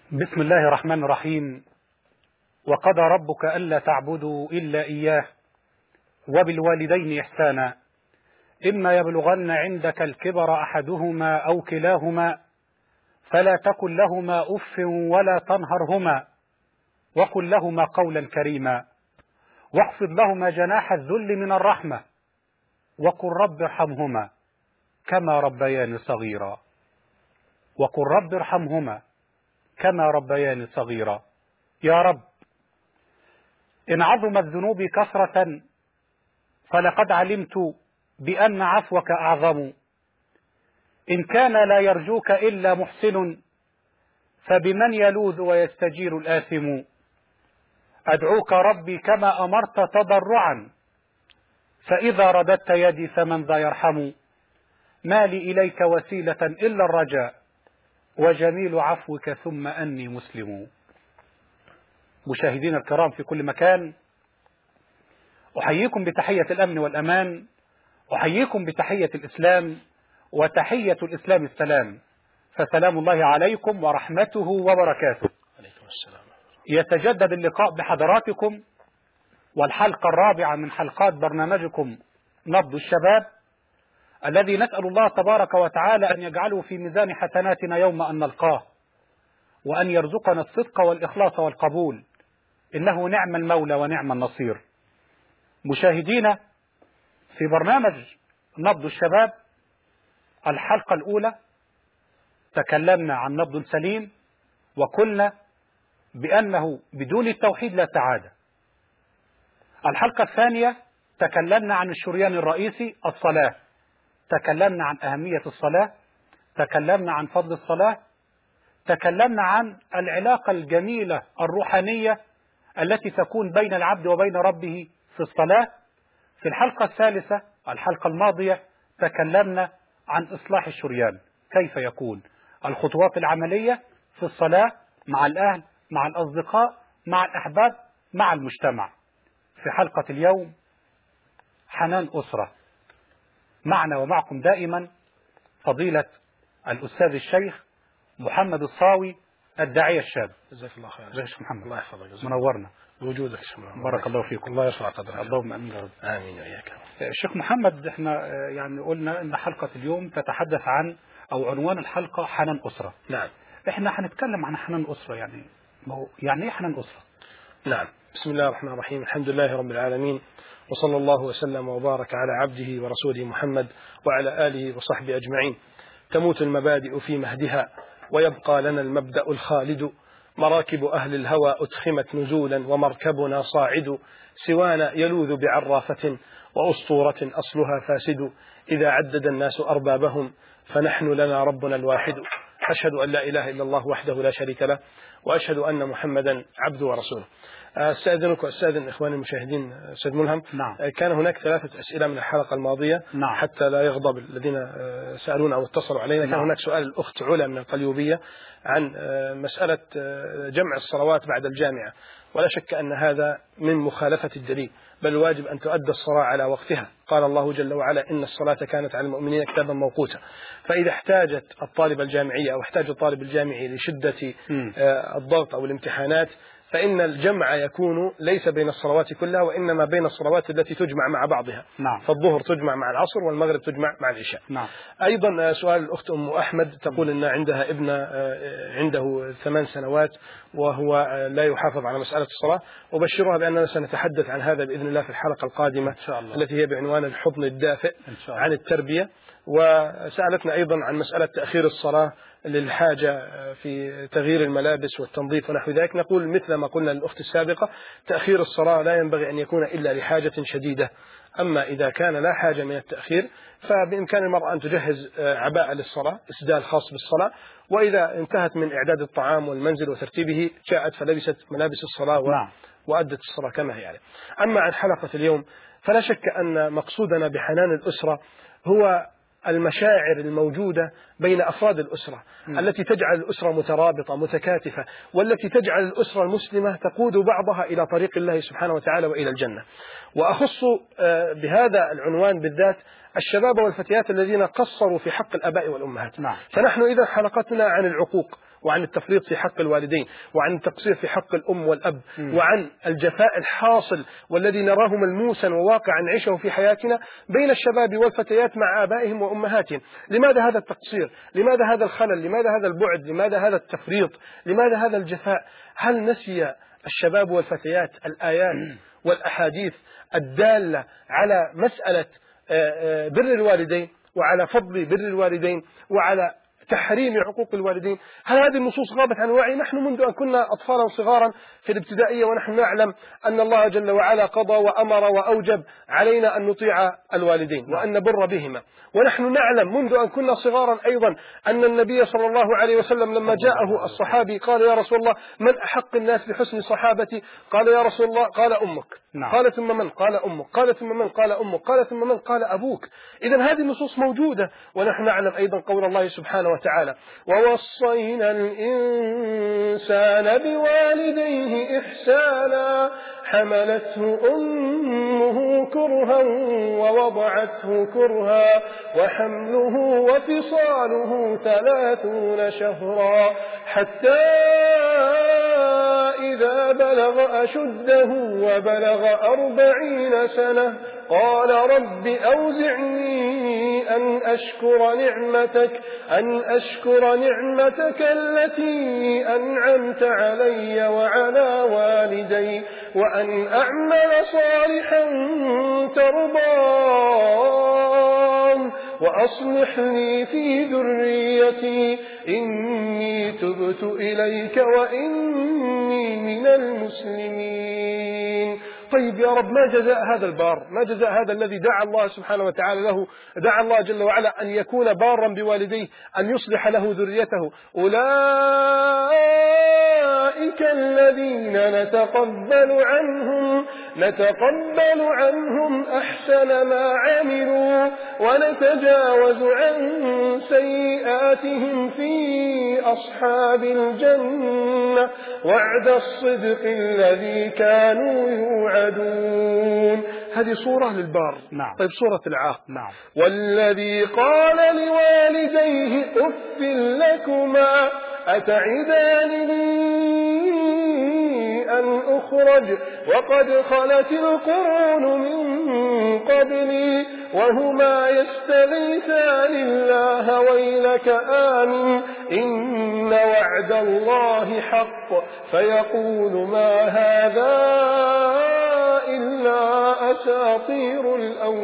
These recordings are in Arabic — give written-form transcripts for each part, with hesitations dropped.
بسم الله الرحمن الرحيم. وقضى ربك ألا تعبدوا إلا إياه وبالوالدين إحسانا إما يبلغن عندك الكبر أحدهما أو كلاهما فلا تقل لهما أف ولا تنهرهما وقل لهما قولا كريما واخفض لهما جناح الذل من الرحمة وقل رب ارحمهما كما ربياني صغيرا وقل رب ارحمهما كما ربياني صغيرا. يا رب، إن عظمت ذنوبي كثرة فلقد علمت بأن عفوك أعظم. إن كان لا يرجوك إلا محسن فبمن يلوذ ويستجير الآثم. أدعوك ربي كما أمرت تضرعا فإذا رددت يدي فمن ذا يرحم. ما لي إليك وسيلة إلا الرجاء وجميل عفوك ثم أني مسلم. مشاهدين الكرام في كل مكان، أحييكم بتحية الأمن والأمان، أحييكم بتحية الإسلام، وتحية الإسلام السلام، فسلام الله عليكم ورحمته وبركاته. عليكم السلام. يتجدد اللقاء بحضراتكم والحلقة الرابعة من حلقات برنامجكم نبض الشباب، الذي نسأل الله تبارك وتعالى أن يجعله في ميزان حسناتنا يوم أن نلقاه، وأن يرزقنا الصدق والإخلاص والقبول، إنه نعم المولى ونعم النصير. مشاهدينا، في برنامج نبض الشباب الحلقة الأولى تكلمنا عن نبض سليم، وقلنا بأنه بدون التوحيد لا سعادة. الحلقة الثانية تكلمنا عن الشريان الرئيسي الصلاة، تكلمنا عن أهمية الصلاة، تكلمنا عن فضل الصلاة، تكلمنا عن العلاقة الجميلة الروحانية التي تكون بين العبد وبين ربه في الصلاة. في الحلقة الثالثة الحلقة الماضية تكلمنا عن إصلاح الشريان، كيف يكون، الخطوات العملية في الصلاة مع الأهل، مع الأصدقاء، مع الأحباب، مع المجتمع. في حلقة اليوم حنان أسرة، معنا ومعكم دائما فضيلة الأستاذ الشيخ محمد الصاوي الداعية الشاب. جزاك الله خير. جزاك محمد، الله يحفظك، منورنا بوجودك. بارك الله فيكم. الله يرفع قدرك. اللهم امين يا رب. امين وإياك. شيخ محمد، احنا يعني قلنا ان حلقة اليوم تتحدث عن، او عنوان الحلقة حنان أسرة. نعم. احنا هنتكلم عن حنان أسرة، يعني ايه حنان أسرة؟ نعم. بسم الله الرحمن الرحيم. الحمد لله رب العالمين، وصلى الله وسلم وبارك على عبده ورسوله محمد وعلى آله وصحبه أجمعين. تموت المبادئ في مهدها ويبقى لنا المبدأ الخالد. مراكب أهل الهوى أتخمت نزولا ومركبنا صاعد. سوانا يلوذ بعرافة وأسطورة أصلها فاسد. إذا عدد الناس أربابهم فنحن لنا ربنا الواحد. أشهد أن لا إله إلا الله وحده لا شريك له، وأشهد أن محمدا عبده ورسوله. أستأذنك وأستأذن إخواني المشاهدين أستاذ ملهم. نعم. كان هناك 3 أسئلة من الحلقة الماضية. نعم. حتى لا يغضب الذين سألونا أو اتصلوا علينا. كان هناك سؤال الأخت علا من القليوبية عن مسألة جمع الصلوات بعد الجامعة، ولا شك أن هذا من مخالفة الدليل، بل الواجب أن تؤدى الصلاة على وقتها. قال الله جل وعلا: إن الصلاة كانت على المؤمنين كتابا موقوتا. فإذا احتاجت الطالبة الجامعية أو احتاج الطالب الجامعي لشدة الضغط أو الامتحانات، فإن الجمع يكون ليس بين الصلوات كلها، وإنما بين الصلوات التي تجمع مع بعضها. نعم. فالظهر تجمع مع العصر والمغرب تجمع مع العشاء. نعم. أيضا سؤال الأخت أم أحمد، تقول أن عندها ابن عنده 8 سنوات وهو لا يحافظ على مسألة الصلاة. أبشرها بأننا سنتحدث عن هذا بإذن الله في الحلقة القادمة إن شاء الله، التي هي بعنوان الحضن الدافئ عن التربية. وسألتنا أيضا عن مسألة تأخير الصلاة للحاجة في تغيير الملابس والتنظيف ونحو ذلك. نقول مثل ما قلنا للأخت السابقة: تأخير الصلاة لا ينبغي أن يكون إلا لحاجة شديدة. أما إذا كان لا حاجة من التأخير فبإمكان المرأة أن تجهز عباءة للصلاة، إسدال خاص بالصلاة، وإذا انتهت من إعداد الطعام والمنزل وترتيبه جاءت فلبست ملابس الصلاة وأدت الصلاة كما هي يعني. أما عن حلقة اليوم، فلا شك أن مقصودنا بحنان الأسرة هو المشاعر الموجودة بين أفراد الأسرة التي تجعل الأسرة مترابطة متكاتفة، والتي تجعل الأسرة المسلمة تقود بعضها إلى طريق الله سبحانه وتعالى وإلى الجنة. وأخص بهذا العنوان بالذات الشباب والفتيات الذين قصروا في حق الآباء والأمهات. فنحن إذا حلقتنا عن العقوق وعن التفريط في حق الوالدين، وعن التقصير في حق الأم والأب، وعن الجفاء الحاصل والذي نراه ملموسا وواقعا نعيشه في حياتنا بين الشباب والفتيات مع آبائهم وأمهاتهم. لماذا هذا التقصير؟ لماذا هذا الخلل؟ لماذا هذا البعد؟ لماذا هذا التفريط؟ لماذا هذا الجفاء؟ هل نسي الشباب والفتيات الآيات والأحاديث الدالة على مسألة بر الوالدين وعلى فضل بر الوالدين وعلى تحريم عقوق الوالدين؟ هل هذه النصوص غابت عن الوعي؟ نحن منذ أن كنا أطفالا صغارا في الابتدائية ونحن نعلم أن الله جل وعلا قضى وأمر وأوجب علينا أن نطيع الوالدين وأن نبر بهما، ونحن نعلم منذ أن كنا صغارا أيضا أن النبي صلى الله عليه وسلم لما جاءه الصحابي قال يا رسول الله من أحق الناس بحسن صحابتي؟ قال يا رسول الله قال أمك. قال ثم من؟ قال أمك. قال ثم من؟ قال أمك. قال ثم من؟ قال أبوك. إذن هذه النصوص موجودة. ونحن نعلم أيضا قول الله سبحانه وتعالى ووصينا الإنسان بوالديه إحسانا حملته أمه كرها ووضعته كرها وحمله وفصاله 30 شهرا حتى إذا بلغ أشده وبلغ 40 سنة قال رب أوزعني أن أشكر نعمتك التي أنعمت علي وعلى والدي وأن أعمل صالحا ترضاه وأصلح لي في ذريتي إني تبت إليك وإني من المسلمين. طيب يا رب ما جزاء هذا البار؟ ما جزاء هذا الذي دعا الله سبحانه وتعالى له، دعا الله جل وعلا أن يكون بارا بوالديه، أن يصلح له ذريته؟ أولئك الذين نتقبل عنهم أحسن ما عملوا ونتجاوز عن سيئاتهم في أصحاب الجنة وعد الصدق الذي كانوا يوعدون. هذه صورة للبار. طيب صورة العاق. والذي قال لوالديه أف لكما أتعدانني أن أخرج وقد خلت القرون من قبلي وهما يستغيثان الله ويلك آمن إن وعد الله حق فيقول ما هذا إلا أساطير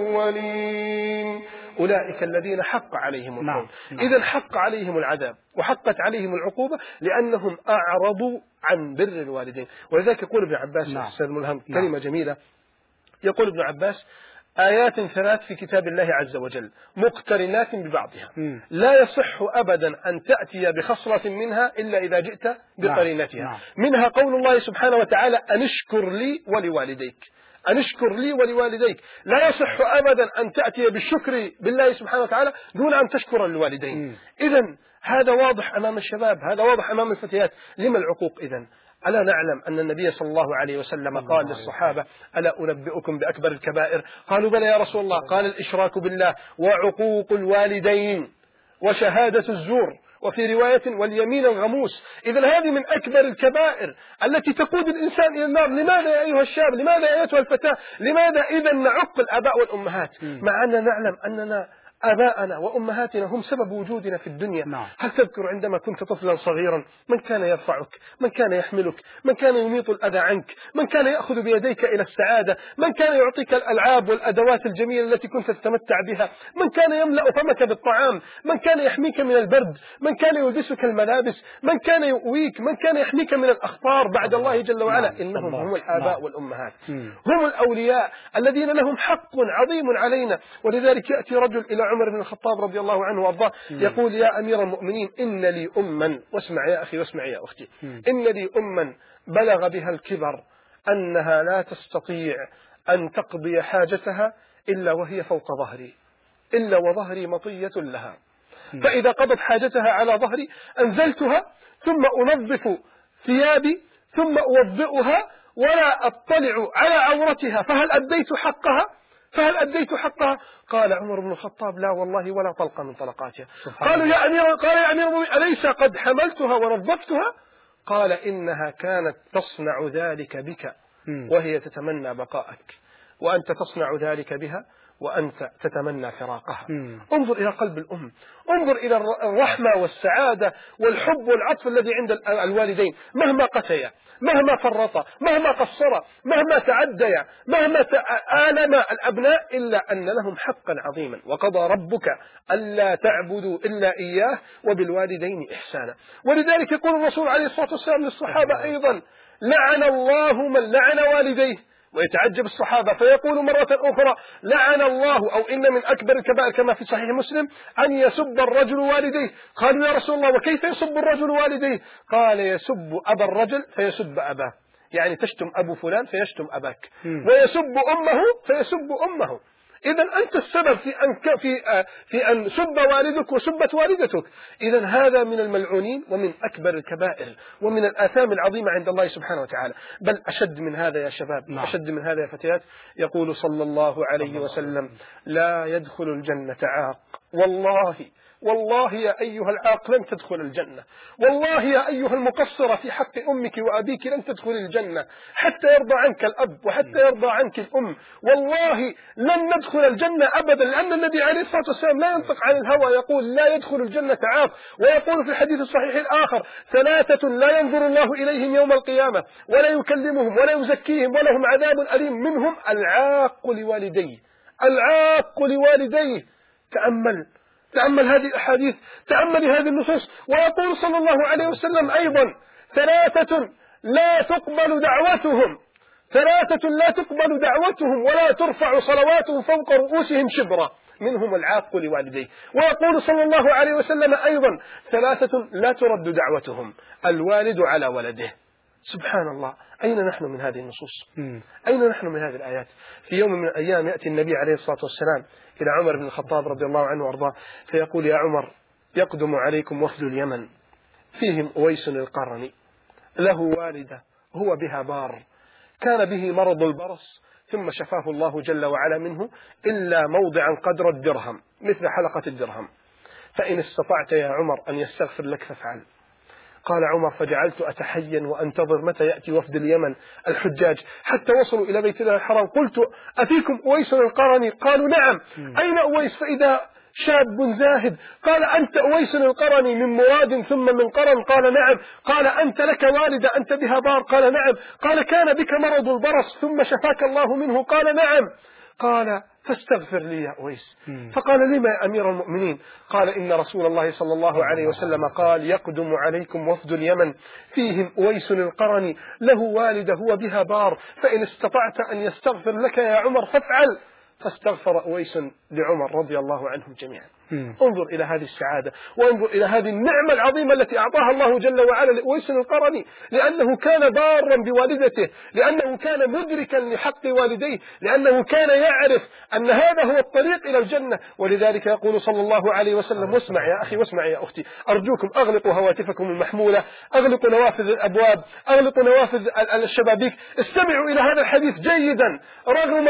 الأولين. أولئك الذين حق عليهم القول. إذن حق عليهم العذاب وحقت عليهم العقوبة لأنهم أعرضوا عن بر الوالدين. ولذلك يقول ابن عباس أستاذ ملهم كلمة جميلة، يقول ابن عباس آيات 3 في كتاب الله عز وجل مقترنات ببعضها لا يصح أبدا أن تأتي بخصلة منها إلا إذا جئت بقرينتها. منها قول الله سبحانه وتعالى أن اشكر لي ولوالديك، أن اشكر لي ولوالديك. لا يصح أبدا أن تأتي بالشكر بالله سبحانه وتعالى دون أن تشكر الوالدين. إذن هذا واضح أمام الشباب، هذا واضح أمام الفتيات. لما العقوق إذن؟ ألا نعلم أن النبي صلى الله عليه وسلم قال للصحابة ألا أنبئكم بأكبر الكبائر؟ قالوا بلى يا رسول الله. قال الإشراك بالله وعقوق الوالدين وشهادة الزور وفي رواية واليمين الغموس. إذن هذه من أكبر الكبائر التي تقود الإنسان إلى النار. لماذا يا أيها الشاب؟ لماذا يا أيتها الفتاة؟ لماذا إذن نعق الآباء والأمهات مع أننا نعلم أننا آباءنا وأمهاتنا هم سبب وجودنا في الدنيا؟ هل تذكر عندما كنت طفلا صغيرا من كان يرفعك، من كان يحملك، من كان يميط الأذى عنك، من كان يأخذ بيديك إلى السعادة، من كان يعطيك الألعاب والأدوات الجميلة التي كنت تتمتع بها، من كان يملأ فمك بالطعام، من كان يحميك من البرد، من كان يلبسك الملابس، من كان يؤويك، من كان يحميك من الأخطار بعد الله جل وعلا. إنهم هم الآباء والأمهات، هم الأولياء الذين لهم حق عظيم علينا. ولذلك يأتي رجل إلى عمر بن الخطاب رضي الله عنه وارضاه يقول يا أمير المؤمنين إن لي أما، واسمع يا أخي واسمع يا أختي، إن لي أما بلغ بها الكبر أنها لا تستطيع أن تقضي حاجتها إلا وهي فوق ظهري، إلا وظهري مطية لها، فإذا قضت حاجتها على ظهري أنزلتها ثم أنظف ثيابي ثم أوضئها ولا أطلع على عورتها، فهل أديت حقها؟ فهل أديت حقها؟ قال عمر بن الخطاب لا والله ولا طلقة من طلقاتها. قال الله. يا أمير المؤمنين أليس قد حملتها ونظفتها؟ قال إنها كانت تصنع ذلك بك وهي تتمنى بقاءك، وأنت تصنع ذلك بها وأنت تتمنى فراقها. انظر إلى قلب الأم، انظر إلى الرحمة والسعادة والحب والعطف الذي عند الوالدين، مهما قسيا، مهما فرطا، مهما قصرا، مهما تعديا، مهما آلم الأبناء، إلا أن لهم حقا عظيما. وقضى ربك ألا تعبدوا إلا إياه وبالوالدين إحسانا. ولذلك يقول الرسول عليه الصلاة والسلام للصحابة أيضا لعن الله من لعن والديه. ويتعجب الصحابة فيقول مرة أخرى لعن الله، أو إن من أكبر الكبائر كما في صحيح مسلم أن يسب الرجل والديه. قالوا يا رسول الله وكيف يسب الرجل والديه؟ قال يسب أبا الرجل فيسب أباه، يعني تشتم أبو فلان فيشتم أباك، ويسب أمه فيسب أمه. إذا أنت السبب في أن سب والدك وسبت والدتك. إذا هذا من الملعونين ومن أكبر الكبائر ومن الآثام العظيمة عند الله سبحانه وتعالى. بل أشد من هذا يا شباب، أشد من هذا يا فتيات، يقول صلى الله عليه وسلم لا يدخل الجنة عاق. والله يا أيها العاق لن تدخل الجنة، والله يا أيها المقصرة في حق أمك وأبيك لن تدخل الجنة حتى يرضى عنك الأب وحتى يرضى عنك الأم. والله لن ندخل الجنة أبدا، لأن النبي عليه الصلاة والسلام لا ينطق عن الهوى، يقول لا يدخل الجنة عاق. ويقول في الحديث الصحيح الآخر ثلاثة لا ينظر الله إليهم يوم القيامة ولا يكلمهم ولا يزكيهم ولهم عذاب أليم، منهم العاق لوالديه. العاق لوالديه. تأمل هذه الأحاديث، تأمل هذه النصوص. ويقول صلى الله عليه وسلم أيضا ثلاثة لا تقبل دعوتهم ولا ترفع صلواتهم فوق رؤوسهم شبرا، منهم العاق لوالديه. ويقول صلى الله عليه وسلم أيضا ثلاثة لا ترد دعوتهم الوالد على ولده. سبحان الله، أين نحن من هذه النصوص؟ أين نحن من هذه الآيات؟ في يوم من الأيام يأتي النبي عليه الصلاة والسلام إلى عمر بن الخطاب رضي الله عنه وأرضاه فيقول يا عمر يقدم عليكم وفد اليمن فيهم أويس القرني له والدة هو بها بار، كان به مرض البرص ثم شفاه الله جل وعلا منه إلا موضعا قدر الدرهم مثل حلقة الدرهم، فإن استطعت يا عمر أن يستغفر لك فافعل. قال عمر فجعلت أتحين وأنتظر متى يأتي وفد اليمن الحجاج حتى وصلوا إلى بيت الله الحرام. قلت أفيكم أويس القرني؟ قالوا نعم. أين أويس؟ فإذا شاب زاهد. قال أنت أويس القرني من مراد ثم من قرن؟ قال نعم. قال أنت لك والدة أنت بها بار؟ قال نعم. قال كان بك مرض البرص ثم شفاك الله منه؟ قال نعم. قال فاستغفر لي يا أويس. فقال لما يا أمير المؤمنين؟ قال إن رسول الله صلى الله عليه وسلم قال يقدم عليكم وفد اليمن فيهم أويس القرني له والدة هو بها بار، فإن استطعت أن يستغفر لك يا عمر فافعل. فاستغفر أويس لعمر رضي الله عنهم جميعا. انظر إلى هذه السعادة وانظر إلى هذه النعمة العظيمة التي أعطاها الله جل وعلا لأويس القرني، لأنه كان بارا بوالدته، لأنه كان مدركا لحق والديه، لأنه كان يعرف أن هذا هو الطريق إلى الجنة. ولذلك يقول صلى الله عليه وسلم واسمع يا أخي واسمع يا أختي أرجوكم أغلقوا هواتفكم المحمولة، أغلقوا نوافذ الأبواب، أغلقوا نوافذ الشبابيك، استمعوا إلى هذا الحديث جيدا. رغم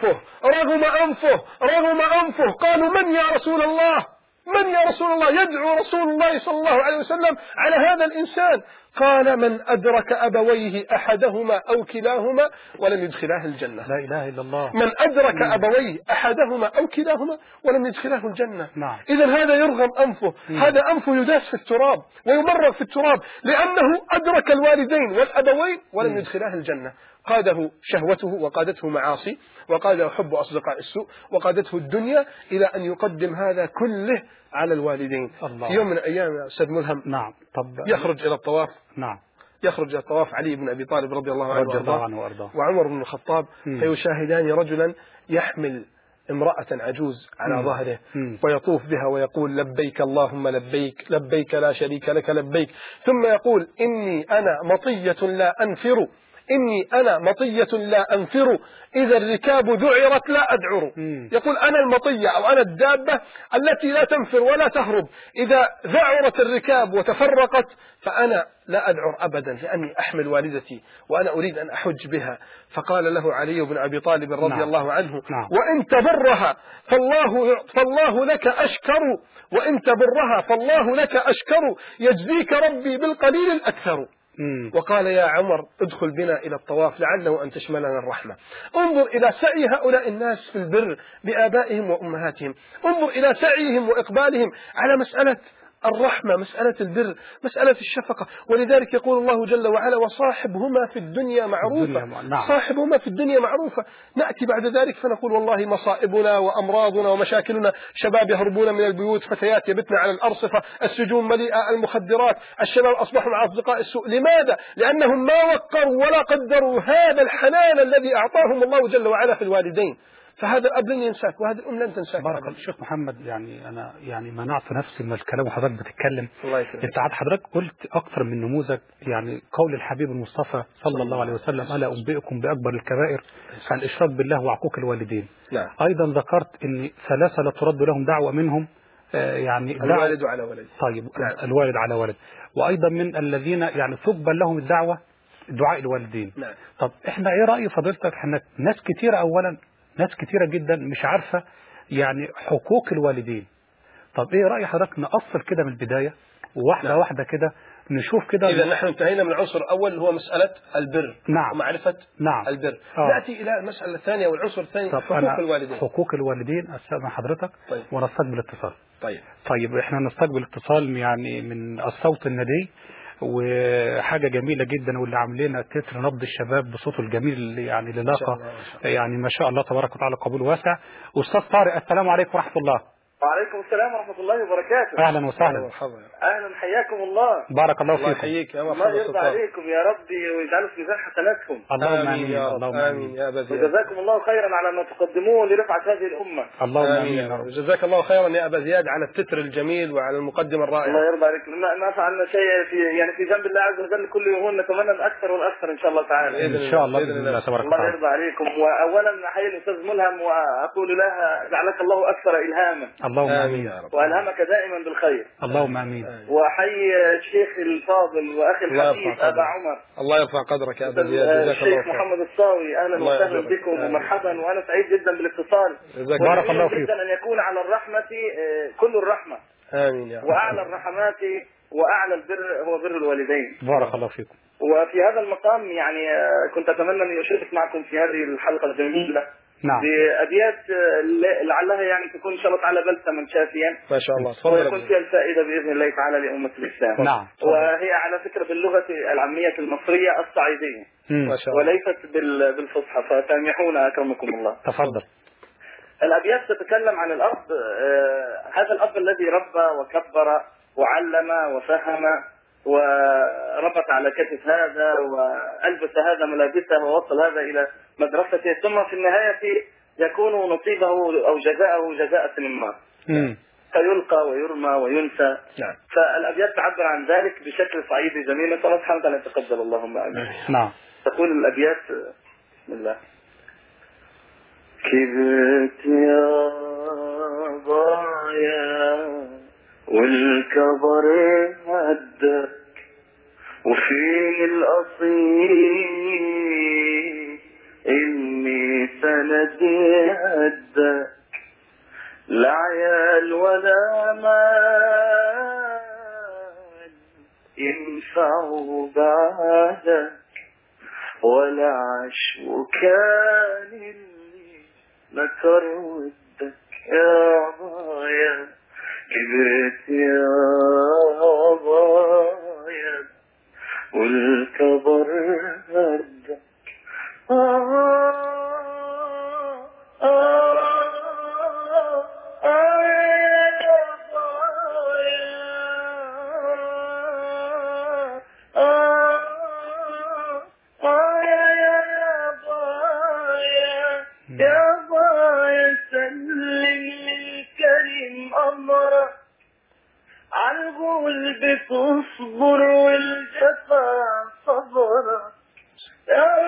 أنفه قالوا من يا رسول الله؟ يدعو رسول الله صلى الله عليه وسلم على هذا الإنسان. قال من أدرك أبويه أحدهما أو كلاهما ولم يدخلاه الجنة. لا إله إلا الله. من أدرك أبويه أحدهما أو كلاهما ولم يدخلاه الجنة. إذن هذا يرغم أنفه، هذا أنفه يداس في التراب ويمرغ في التراب لأنه أدرك الوالدين والأبوين ولم يدخلاه الجنة. قاده شهوته وقادته معاصي وقاده حب أصدقاء السوء وقادته الدنيا إلى أن يقدم هذا كله على الوالدين. في يوم من الأيام يا أستاذ ملهم يخرج إلى الطواف. يخرج إلى الطواف علي بن أبي طالب رضي الله عنه وأرضاه وعمر بن الخطاب فيشاهدان رجلا يحمل امرأة عجوز على ظهره ويطوف بها ويقول لبيك اللهم لبيك، لبيك لا شريك لك لبيك، ثم يقول إني أنا مطية لا أنفر إني أنا مطية لا أنفر إذا الركاب ذعرت لا أدعر. يقول أنا المطية أو أنا الدابة التي لا تنفر ولا تهرب، إذا ذعرت الركاب وتفرقت فأنا لا أدعر أبدا، لأني أحمل والدتي وأنا أريد أن أحج بها. فقال له علي بن أبي طالب رضي الله عنه: وإن تبرها فالله لك أشكر، وإن تبرها فالله لك أشكر، يجزيك ربي بالقليل الأكثر. وقال: يا عمر ادخل بنا إلى الطواف لعله أن تشملنا الرحمة. انظر إلى سعي هؤلاء الناس في البر بآبائهم وأمهاتهم، انظر إلى سعيهم وإقبالهم على مسألة الرحمة، مسألة البر، مسألة الشفقة. ولذلك يقول الله جل وعلا: وصاحبهما في الدنيا معروفة. صاحبهما في الدنيا معروفة. نأتي بعد ذلك فنقول: والله مصائبنا وأمراضنا ومشاكلنا، شباب يهربون من البيوت، فتيات يبتن على الأرصفة، السجون مليئة المخدرات، الشباب أصبحوا مع أصدقاء السوء. لماذا؟ لأنهم ما وقروا ولا قدروا هذا الحنان الذي أعطاهم الله جل وعلا في الوالدين. فهذا الأب لن ينساك وهذا الأم لن تنساك. بارك الله. الشيخ محمد، يعني أنا منعت نفسي من الكلام وحضرتك بتتكلم. الله يكرمك. أنت حضرتك قلت أكثر من نموذج، يعني قول الحبيب المصطفى صلى الله عليه وسلم: ألا أنبئكم بأكبر الكبائر الإشراك بالله وعقوق الوالدين. نعم. أيضا ذكرت أن ثلاثة لا ترد لهم دعوة منهم، يعني الوالد على ولد. طيب. نعم. الوالد على ولد. وأيضا من الذين يعني تقبل لهم الدعوة دعاء الوالدين. نعم. طب إحنا إيه رأي فضيلتك؟ إحنا ناس كتيرة، أولا ناس كتيرة جدا مش عارفة يعني حقوق الوالدين. طب ايه رأي حضرتك نأصل كده من البداية واحدة واحدة كده نشوف كده؟ إذا نحن انتهينا من العنصر الأول هو مسألة البر. نعم. ومعرفة البر. نأتي إلى المسألة الثانية والعنصر الثاني حقوق الوالدين. حقوق الوالدين أستاذن حضرتك. طيب. ونستقبل اتصال. طيب احنا نستقبل اتصال يعني من الصوت الندي، وحاجة جميلة جدا، واللي عاملين تتر نبض الشباب بصوته الجميل، يعني للاقة يعني ما شاء الله تبارك وتعالى، قبول واسع. أستاذ طارق، السلام عليكم ورحمة الله. وعليكم السلام ورحمة الله وبركاته. أهلا وسهلا. أهلا، حياكم الله. بارك الله فيكم. يحييك يا الله يرضى عليكم يا ربي ويجعله في ميزان حسناتكم. اللهم آمين يا رب. آمين يا أبا زياد. وجزاكم الله خيرا على ما تقدموه لرفعة هذه الأمة. اللهم آمين يا رب. جزاك الله خيرا يا أبا زياد على التتر الجميل وعلى المقدمة الرائعة. الله يرضى عليك. ما فعلنا شيء في جنب الله عز وجل، كل يوم نتمنى الأكثر والأكثر إن شاء الله تعالى. إن شاء الله بإذن الله تبارك وتعالى. الله يرضى عليكم. وأولا أحيي الأستاذ ملهم وأقول لها جعلك الله أكثر إلهاما. اللهم آمين يا رب. وألهمك دائما بالخير. اللهم آمين. وأحيي الشيخ الفاضل وأخي الحبيب أبا عمر. الله يرفع قدرك يا أبا زياد. الشيخ محمد الصاوي، أهلا وسهلا بكم ومرحبا، وأنا سعيد جدا بالاتصال. بارك الله فيكم. جدا أن يكون على الرحمة كل الرحمة. آمين يا رب. وأعلى الرحمات وأعلى البر هو بر الوالدين. بارك الله فيكم. وفي هذا المقام يعني كنت أتمنى أن أشارك معكم في هذه الحلقة الجميلة. نعم. بأبيات لعلها يعني تكون إن شاء الله تعالى بلسما شافيا. ما شاء الله. ويكون فيها الفائدة بإذن الله تعالى لأمة الإسلام. نعم. وهي على فكرة باللغة العامية المصرية الصعيدية. ما شاء الله. وليست بالفصحى، فسامحونا أكرمكم الله. تفضل. الأبيات تتكلم عن الأب، هذا الأب الذي ربى وكبر وعلم وفهم وربط على كتف هذا وألبس هذا ملابسه ووصل هذا إلى مدرسته، ثم في النهاية يكون نصيبه أو جزاءه جزاء النار، فيلقى ويرمى وينسى. نعم. فالأبيات تعبر عن ذلك بشكل صعيدي جميل، نسأل الله سبحانه وتعالى يتقبل اللهم آمين. نعم. تقول الأبيات: بسم الله. كبرت يا ضايا والكبر هدك وفي الأصيل إني سندي هدك، لا عيال ولا مال ينفعوا بعدك، ولا عشو كان اللي نكر ودك يا ضايا. كبرت يا ضايا والكبر هدك. عالغول بتصبر والجفا صبرا، يا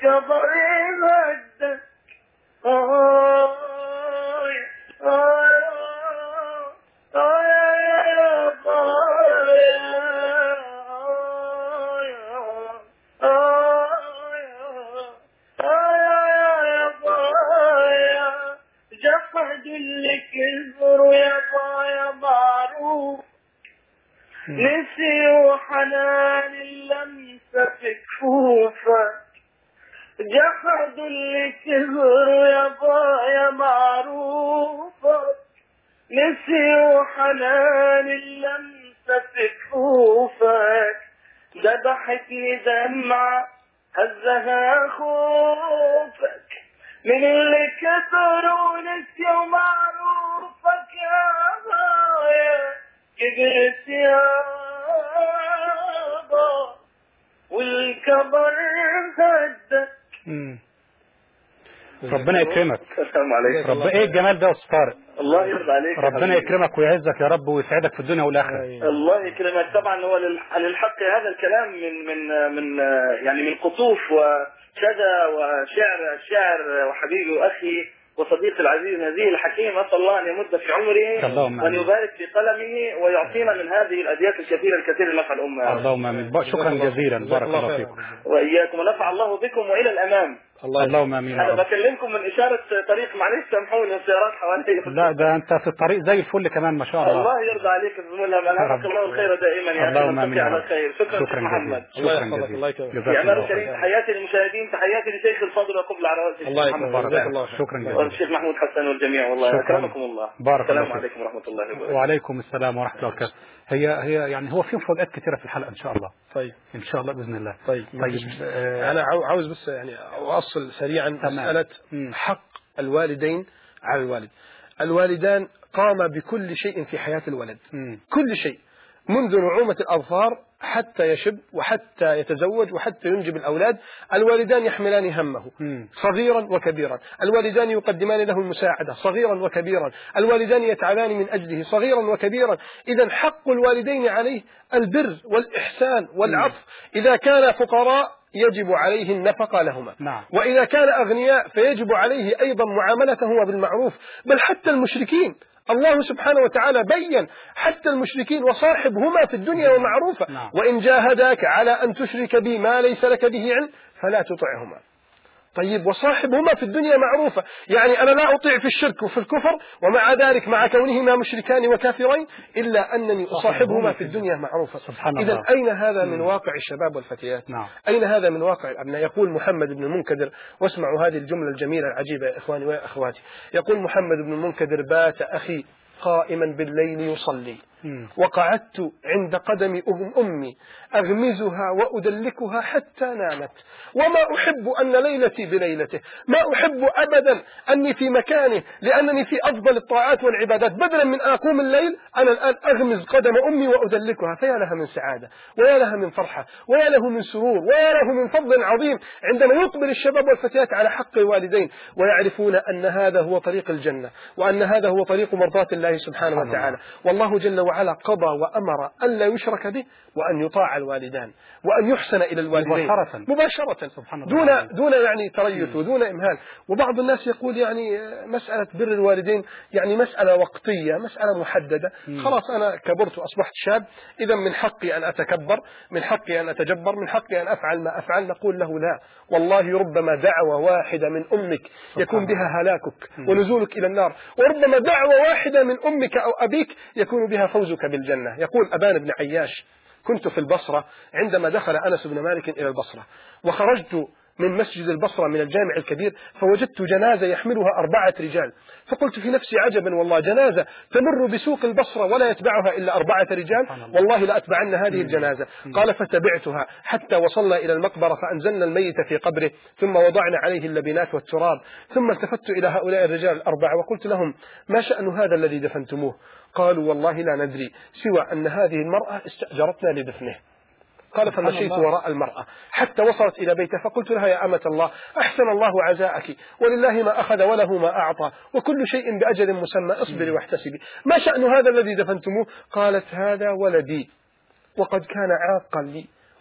والكبر يهدك جحد اللي كبر يا معروف نسي وحنان اللمسة في كفوفك جحد اللي كبر يا معروفك نسي وحنان اللمسة في كفوفك ذبحتني دمعة هزها خوفك من اللي كبر ونسي ومعروفك يا كبرت يابا والكبر هدك. ربنا يكرمك. السلام عليكم. ايه الجمال ده يا استاذ طارق؟ الله يرضى عليك. ربنا يكرمك ويعزك يا رب ويسعدك في الدنيا والاخره. الله يكرمك. طبعا هو للحق هذا الكلام من يعني من قطوف وشذا وشعر الشاعر وحبيبي واخي وصديقي العزيز نزيه الحكيم، اسال الله ان يمد في عمره وان يبارك في قلمه ويعطينا من هذه الابيات الكثيره الكثيره لنفع الامه. اللهم امين. شكرا جزيلا، بارك الله فيكم واياكم ونفع الله بكم والى الامام. اللهم امين. انا بكلمكم من اشاره طريق، معلش سامحوني السيارات حوالي. لا ده انت في الطريق زي الفل كمان ما شاء الله. الله يرضى عليك يا زميلنا، الهمك الله الخير دائما يا اخي، نلتقي على خير. شكرا محمد. شكرا جزيلا. في امان الكريم. تحياتي للمشاهدين، تحياتي لشيخ الفاضل وقبل عرواتي الله يكرمك. شكرا جزيلا. والشيخ محمود حسن والجميع والله اكرمكم الله. السلام عليكم ورحمه الله وبركاته. وعليكم السلام ورحمه الله وبركاته. هي يعني هو في مفاجآت كثيره في الحلقه ان شاء الله. طيب ان شاء الله باذن الله. طيب انا عاوز بس يعني اوصل سريعا مساله حق الوالدين على الوالد. الوالدان قام بكل شيء في حياه الولد، كل شيء منذ نعومه الاظفار حتى يشب وحتى يتزوج وحتى ينجب الأولاد. الوالدان يحملان همه صغيرا وكبيرا، الوالدان يقدمان له المساعدة صغيرا وكبيرا، الوالدان يتعبان من أجله صغيرا وكبيرا. إذا حق الوالدين عليه البر والإحسان والعطف. إذا كان فقراء يجب عليه النفقة لهما، وإذا كان أغنياء فيجب عليه أيضا معاملته بالمعروف. بل حتى المشركين الله سبحانه وتعالى بين حتى المشركين وصاحبهما في الدنيا ومعروفة. وإن جاهداك على أن تشرك بي ما ليس لك به علم فلا تطعهما. طيب وصاحبهما في الدنيا معروفة، يعني أنا لا أطيع في الشرك وفي الكفر ومع ذلك مع كونهما مشركان وكافرين إلا أنني أصاحبهما في الدنيا معروفة. إذا أين هذا من واقع الشباب والفتيات؟ أين هذا من واقع الأبناء؟ يقول محمد بن المنكدر، واسمعوا هذه الجملة الجميلة العجيبة يا إخواني ويا أخواتي. يقول محمد بن المنكدر: بات أخي قائما بالليل يصلي وقعدت عند قدم أمي أغمزها وأدلكها حتى نامت، وما أحب أن ليلتي بليلته، ما أحب أبدا أني في مكانه، لأنني في أفضل الطاعات والعبادات، بدلا من أن أقوم الليل أنا الآن أغمز قدم أمي وأدلكها. فيا لها من سعادة ويا لها من فرحة ويا له من سرور ويا له من فضل عظيم عندما يقبل الشباب والفتيات على حق الوالدين ويعرفون أن هذا هو طريق الجنة وأن هذا هو طريق مرضاة الله سبحانه وتعالى. والله جل وعلا قضى وأمر أن لا يشرك به وأن يطاع الوالدان وأن يحسن إلى الوالدين مباشرة دون يعني تريث ودون إمهال. وبعض الناس يقول يعني مسألة بر الوالدين يعني مسألة وقتية، مسألة محددة. خلاص أنا كبرت وأصبحت شاب، إذا من حقي أن أتكبر، من حقي أن أتجبر، من حقي أن أفعل ما أفعل. نقول له لا، والله ربما دعوة واحدة من أمك يكون بها هلاكك ونزولك إلى النار، وربما دعوة واحدة من أمك أو أبيك يكون بها فوزك بالجنة. يقول أبان بن عياش: كنت في البصرة عندما دخل أنس بن مالك إلى البصرة، وخرجت من مسجد البصرة من الجامع الكبير فوجدت جنازة يحملها 4 رجال، فقلت في نفسي عجبا والله، جنازة تمر بسوق البصرة ولا يتبعها إلا 4 رجال، والله لأتبعن هذه الجنازة. قال فتبعتها حتى وصلنا إلى المقبرة فأنزلنا الميت في قبره ثم وضعنا عليه اللبنات والتراب، ثم التفت إلى هؤلاء الرجال 4 وقلت لهم: ما شأن هذا الذي دفنتموه؟ قالوا: والله لا ندري سوى أن هذه المرأة استأجرتنا لدفنه. قال فمشيت وراء المرأة حتى وصلت إلى بيته فقلت لها: يا أمة الله، أحسن الله عزاءك، ولله ما أخذ وله ما أعطى، وكل شيء بأجل مسمى، اصبري واحتسبي. ما شأن هذا الذي دفنتموه؟ قالت: هذا ولدي وقد كان عاقا لي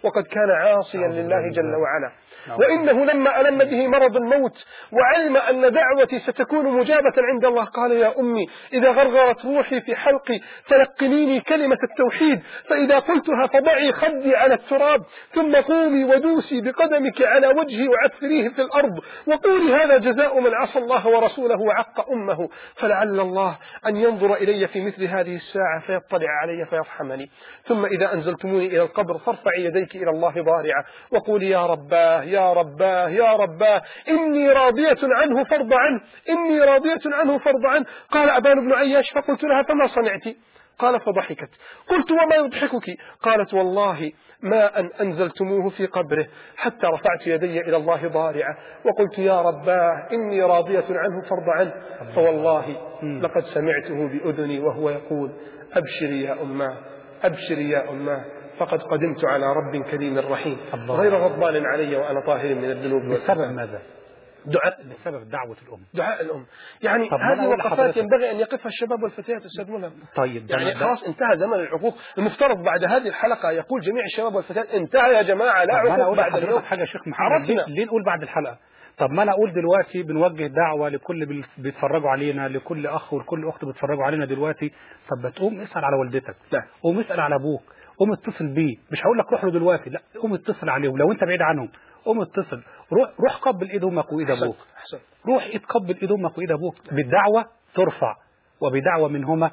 وقد كان عاصيا لله جل وعلا. وإنه لما ألم به مرض الموت وعلم أن دعوتي ستكون مجابة عند الله قال يا أمي إذا غرغرت روحي في حلقي فلقنيني كلمة التوحيد، فإذا قلتها فضعي خدي على التراب ثم قومي ودوسي بقدمك على وجهي وعثريه في الأرض وقولي هذا جزاء من عصى الله ورسوله وعق أمه، فلعل الله أن ينظر إلي في مثل هذه الساعة فيطلع علي فيرحمني. ثم إذا أنزلتموني إلى القبر فارفعي يديك إلى الله ضارعة وقولي يا رباه يا رباه يا رباه إني راضية عنه فرض عنه، إني راضية عنه فرض عنه. قال أبان بن عياش فقلت لها فما صنعت؟ قال فضحكت. قلت وما يضحكك؟ قالت والله ما أن أنزلتموه في قبره حتى رفعت يدي إلى الله ضارعة وقلت يا رباه إني راضية عنه فرض عنه، فوالله لقد سمعته بأذني وهو يقول أبشري يا أماه أبشري يا أماه فقد قدمت على رب كريم رحيم غير غضبان علي وأنا طاهر من الذنوب. بسبب ماذا؟ دعاء، بسبب دعوة الأم، دعاء الأم. يعني هذه وقفات ينبغي أن يقفها الشباب والفتيات أستاذ ملهم. طيب يعني خلاص انتهى زمن العقوق. المفترض بعد هذه الحلقة يقول جميع الشباب والفتيات انتهى يا جماعة لا عقوق بعد اليوم. حاجة شيخ محمد ليه نقول بعد الحلقة؟ طب ما أنا أقول دلوقتي بنوجه دعوة لكل بيتفرجوا علينا، لكل أخ ولكل أخت بيتفرجوا علينا دلوقتي. طب تقوم اسأل على والدتك، قوم اسأل على أبوك، قوم اتصل بيه. مش هقول لك روح له دلوقتي، لا قوم اتصل عليهم. لو أنت بعيد عنهم قوم اتصل، روح قبل إيد أمك وإيد أبوك، روح تقبل إيد أمك وإيد أبوك. بالدعوة ترفع وبدعوة منهما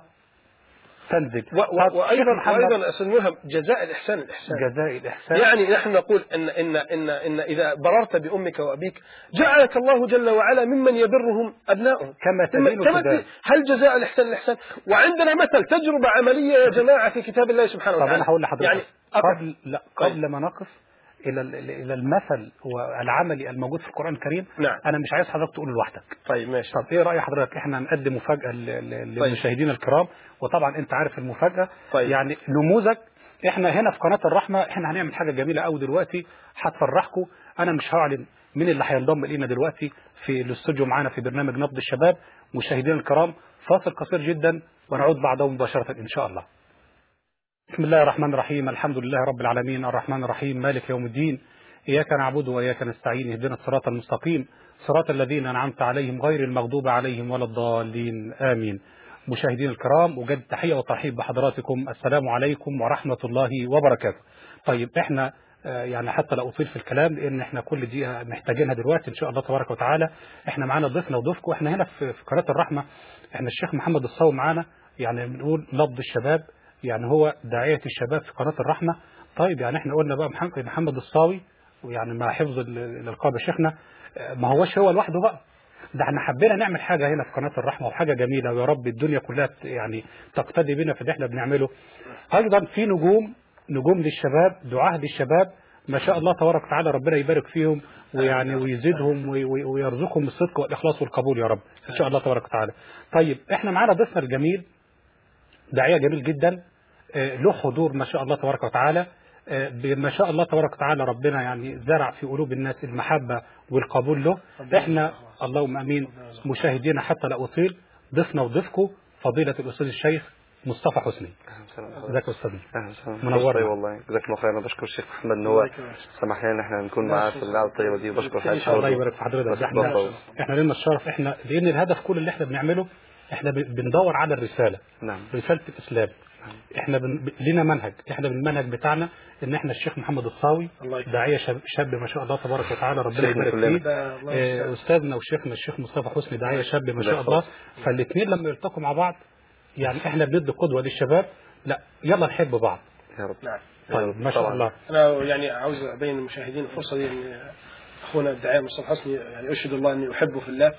تنزل. وأيضا أسموها جزاء الإحسان الإحسان. جزاء الإحسان. يعني نحن نقول إن إذا بررت بأمك وأبيك جعلك الله جل وعلا ممن يبرهم أبنائهم كما تدين. هل جزاء الإحسان الإحسان؟ وعندنا مثل تجربة عملية يا جماعة في كتاب الله سبحانه وتعالى. طب أنا هقول لحضرتك يعني قبل ما نقف إلى المثل والعملي الموجود في القرآن الكريم. نعم. أنا مش عايز حضرتك تقول لوحدك. طيب ماشي. طب إيه رأي حضرتك إحنا نقدم مفاجأة للمشاهدين الكرام، وطبعا أنت عارف المفاجأة. طيب. يعني نموذج. إحنا هنا في قناة الرحمة إحنا هنعمل حاجة جميلة أوي دلوقتي هتفرحكم. أنا مش هعلن مين اللي هينضم إلينا دلوقتي في الاستوديو معانا في برنامج نبض الشباب. مشاهدين الكرام فاصل قصير جدا ونعود بعده مباشرة إن شاء الله. بسم الله الرحمن الرحيم، الحمد لله رب العالمين الرحمن الرحيم مالك يوم الدين، إياك نعبد وإياك نستعين، اهدنا الصراط المستقيم صراط الذين أنعمت عليهم غير المغضوب عليهم ولا الضالين آمين. مشاهدين الكرام أجدد تحية وترحيب بحضراتكم، السلام عليكم ورحمة الله وبركاته. طيب احنا يعني حتى لا أطيل في الكلام لأن احنا كل دقيقة محتاجينها دلوقتي إن شاء الله تبارك وتعالى. احنا معانا ضيفنا وضيفكم، احنا هنا في قناة الرحمة، احنا الشيخ محمد الصاوي معانا، يعني بنقول نبض الشباب، يعني هو داعية الشباب في قناة الرحمة. طيب يعني احنا قلنا بقى محمد الصاوي، ويعني مع حفظ الألقاب شيخنا ما هوش هو لوحده بقى، ده احنا حبينا نعمل حاجة هنا في قناة الرحمة وحاجة جميلة، ويا رب الدنيا كلها يعني تقتدي بنا في اللي احنا بنعمله. أيضا في نجوم للشباب، دعاة للشباب ما شاء الله تبارك وتعالى، ربنا يبارك فيهم ويعني ويزيدهم ويرزقهم الصدق والإخلاص والقبول يا رب إن شاء الله تبارك وتعالى. طيب احنا معانا ضيفنا الجميل، داعية جميل جدا، له حضور ما شاء الله تبارك وتعالى، ما شاء الله تبارك وتعالى ربنا يعني زرع في قلوب الناس المحبة والقبول له. احنا اللهم امين. مشاهدينا حتى لا اطيل، ضيفنا وضيفكم فضيلة الأستاذ الشيخ مصطفى حسني. ازيك يا استاذ؟ منورنا والله. جزاك الله خير. انا بشكر الشيخ محمد ان هو سمح لنا ان احنا نكون معاه في القعده الطيبه دي، وبشكر حضرتك. الله يبارك في حضرتك. احنا لنا الشرف، احنا لان الهدف كل اللي احنا بنعمله احنا بندور على الرسالة. نعم. رسالة الإسلام. احنا لنا منهج، احنا بالمنهج بتاعنا ان احنا الشيخ محمد الصاوي داعية شاب ما شاء الله تبارك وتعالى ربنا يبارك فيه، استاذنا وشيخنا الشيخ مصطفى حسني داعية شاب ما شاء الله. فالاثنين لما يلتقوا مع بعض يعني احنا بندي قدوة للشباب، لا يلا نحب بعض يا رب. نعم. طيب ما شاء الله. انا يعني عاوز ابين للمشاهدين الفرصة دي ان اخونا الداعية مصطفى حسني يعني اشهد الله اني احبه في الله،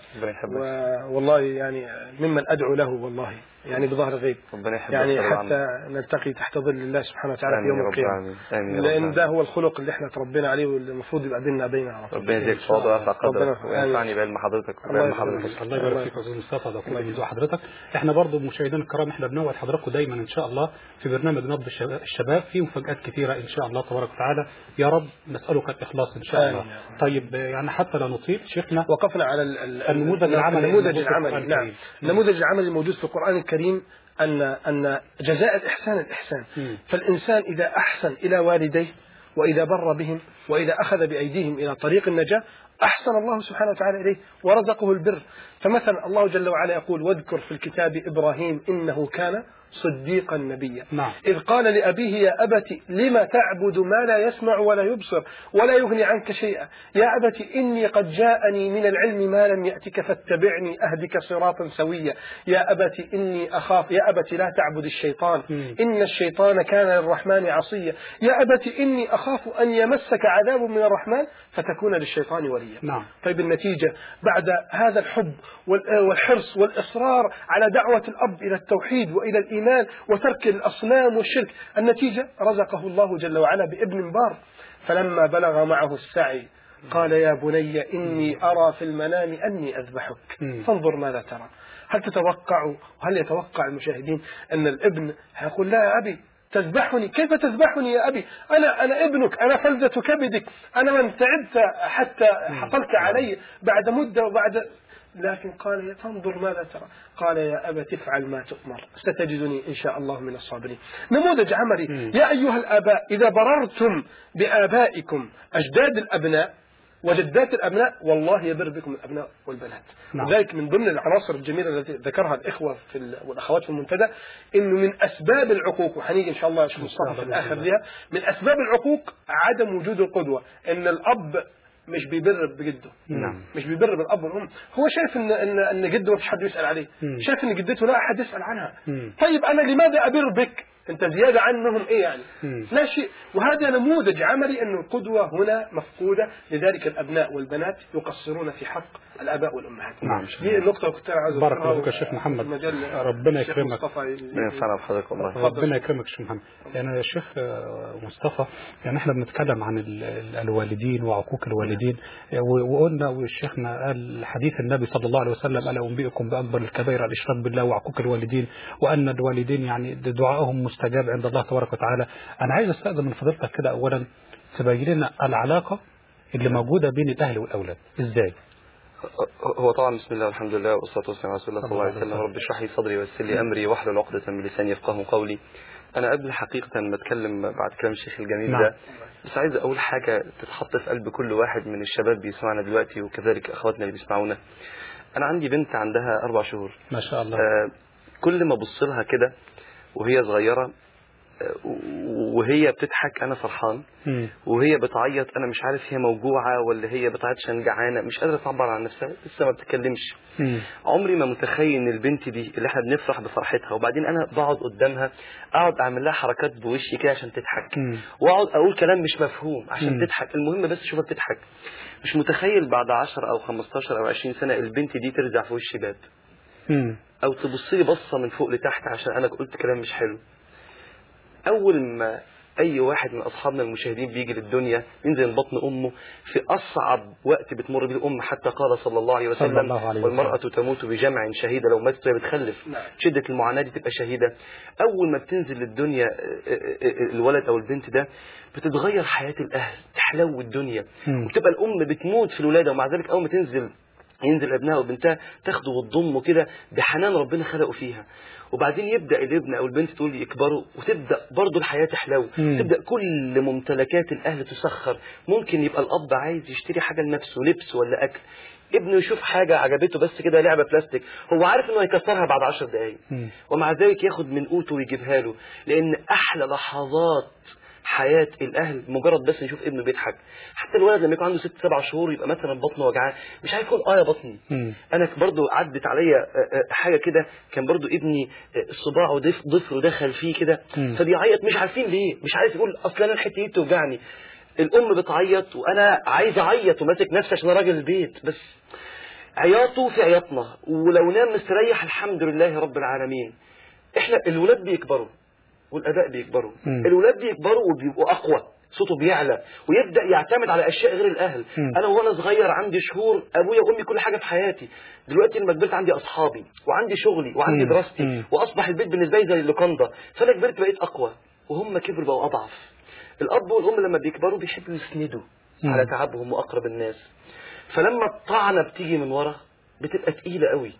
والله يعني ممن ادعو له والله يعني بظهر غيب، يعني حتى نلتقي تحت ظل الله سبحانه وتعالى في يوم القيامة، لأن ده هو الخلق اللي احنا تربينا عليه واللي المفروض يبقى بيننا على طول. ربنا يجزيك فضل ويرفع قدرك وينفعني بعلم حضرتك وبعلم حضرتك. الله يبارك فيك يا استاذ مصطفى، ده كله بيدعو حضرتك. احنا برضو مشاهدينا الكرام احنا بنوعد حضراتكم دايما ان شاء الله في برنامج نبض الشباب في مفاجآت كثيرة ان شاء الله تبارك وتعالى، يا رب نسألك الإخلاص ان شاء الله. طيب يعني حتى لا نطيل شيخنا، وقفنا على النموذج العملي. نعم. النموذج العملي الموجود في القرآن الكريم أن جزاء الإحسان الإحسان. فالإنسان إذا أحسن إلى والديه وإذا بر بهم وإذا أخذ بأيديهم إلى طريق النجاة أحسن الله سبحانه وتعالى إليه ورزقه البر. فمثلا الله جل وعلا يقول: واذكر في الكتاب إبراهيم إنه كان صديقا نبيا. إذ قال لأبيه: يا أبت لم تعبد ما لا يسمع ولا يبصر ولا يغني عنك شيئا، يا أبت إني قد جاءني من العلم ما لم يأتك فاتبعني أهدك صراطا سويا، يا أبت إني أخاف، يا أبت لا تعبد الشيطان إن الشيطان كان للرحمن عصيا، يا أبت إني أخاف أن يمسك عذاب من الرحمن فتكون للشيطان وليا. طيب النتيجة بعد هذا الحب والحرص والإصرار على دعوة الأب إلى التوحيد وإلى الإيمان وترك الأصنام والشرك، النتيجة رزقه الله جل وعلا بابن بار. فلما بلغ معه السعي قال: يا بني إني أرى في المنام أني أذبحك فانظر ماذا ترى. هل تتوقع وهل يتوقع المشاهدين أن الابن يقول: لا يا أبي تذبحني؟ كيف تذبحني يا أبي؟ أنا ابنك، أنا فلذة كبدك، أنا من تعبت حتى حقلت علي بعد مدة وبعد. لكن قال: فانظر ماذا ترى. قال: يا أبت افعل ما تؤمر ستجدني إن شاء الله من الصابرين. نموذج عملي. يا أيها الآباء إذا بررتم بآبائكم أجداد الأبناء وجدات الأبناء والله يبر بكم الأبناء والبنات. وذلك من ضمن العناصر الجميلة التي ذكرها الإخوة والأخوات في المنتدى، إنه من أسباب العقوق، وحنيجي إن شاء الله شيخ مصطفى في الآخر لها، من أسباب العقوق عدم وجود القدوة. إن الأب مش بيبر بجده، مش بيبر بالأب والأم، هو شايف إن جده ما فيش حد يسأل عليه، شايف إن جدته لا أحد يسأل عنها. طيب أنا لماذا أبر بك؟ أنت زيادة عنهم إيه يعني؟ لا شيء. وهذا نموذج عملي أن القدوة هنا مفقودة، لذلك الأبناء والبنات يقصرون في حق الآباء والأمهات. دي النقطة كنت عايز أذكرها. بارك الله فيك يا شيخ محمد، ربنا يكرمك. ربنا يكرمك يا شيخ محمد. يعني يا شيخ مصطفى، يعني احنا بنتكلم عن الوالدين وعقوق الوالدين، وقلنا والشيخنا قال حديث النبي صلى الله عليه وسلم: ألا أنبئكم بأكبر الكبائر الإشراك بالله وعقوق الوالدين، وأن الوالدين يعني دعائهم مستجاب عند الله تبارك وتعالى. أنا عايز أستأذن من فضيلتك كده أولا تبين لنا العلاقة اللي موجودة بين الأهل والأولاد إزاي؟ هو طبعا بسم الله والحمد لله والصلاة والسلام على رسول الله صلى الله عليه وسلم. رب اشرح لي صدري ويسر لي أمري واحلل عقدة من لساني يفقهوا قولي. أنا قبل حقيقة ما أتكلم بعد كلام الشيخ الجميل ده، بس عايز أقول حاجة تتحط في قلب كل واحد من الشباب بيسمعنا دلوقتي، وكذلك أخواتنا اللي بيسمعونا. أنا عندي بنت عندها 4 شهور ما شاء الله. كل ما أبص لها كده وهي صغيرة وهي بتضحك أنا فرحان، وهي بتعيط أنا مش عارف هي موجوعة ولا هي بتعيط عشان جعانة، مش قادرة تعبر عن نفسها، لسه ما بتتكلمش. عمري ما متخيل إن البنت دي اللي احنا بنفرح بفرحتها وبعدين أنا بقعد قدامها أقعد أعمل لها حركات بوشي كده عشان تضحك، وأقعد أقول كلام مش مفهوم عشان تضحك، المهم بس شوفها بتضحك. مش متخيل بعد 10 أو 15 أو 20 سنة البنت دي ترجع في وشي باب، أو تبص لي بصة من فوق لتحت عشان أنا قلت كلام مش حلو. أول ما أي واحد من أصحابنا المشاهدين بيجي للدنيا ينزل من بطن أمه في أصعب وقت بتمر به الأم، حتى قال صلى الله عليه وسلم: والمرأة تموت بجمع شهيدة، لو ماتت وهي بتخلف شدة المعاناة دي تبقى شهيدة. أول ما بتنزل للدنيا الولد أو البنت ده بتتغير حياة الأهل، تحلو الدنيا، وتبقى الأم بتموت في الولادة، ومع ذلك أول ما ينزل ابنها وبنتها تاخده وتضمه كده بحنان ربنا خلقه فيها. وبعدين يبدأ الابن أو البنت تقول يكبروا، وتبدأ برضو الحياة تحلو، تبدأ كل ممتلكات الأهل تسخر. ممكن يبقى الأب عايز يشتري حاجة لنفسه، لبس ولا أكل، ابنه يشوف حاجة عجبته بس كده لعبة بلاستيك، هو عارف انه هيكسرها بعد 10 دقايق، ومع ذلك ياخد من قوته ويجيبها له، لأن أحلى لحظات حياة الأهل مجرد بس نشوف ابنه بيضحك. حتى الولد لما يكون عنده 6-7 شهور يبقى مثلا بطنه وجعان مش عارف يقول يا بطني. أنا برضو عدت عليا حاجة كده، كان برضو ابني صباعه ضفره دخل فيه كده فبيعيط مش عارفين ليه، مش عارف يقول أصلا أنا الحتة دي بتوجعني. الأم بتعيط وأنا عايز أعيط وماسك نفسي عشان راجل البيت، بس عياطه في عياطنا، ولو نام مستريح الحمد لله رب العالمين. احنا الولاد بيكبروا والأداء بيكبروا، الولاد بيكبروا وبيبقوا أقوى، صوته بيعلى ويبدأ يعتمد على أشياء غير الأهل. أنا وأنا صغير عندي شهور أبويا وأمي كل حاجة في حياتي، دلوقتي لما كبرت عندي أصحابي وعندي شغلي وعندي دراستي وأصبح البيت بالنسبة لي زي اللوكاندا، فأنا كبرت بقيت أقوى وهم كبروا بقوا أضعف. الأب والأم لما بيكبروا بيحبوا يسندوا على تعبهم وأقرب الناس، فلما الطعنة بتيجي من ورا بتبقى تقيلة قوي،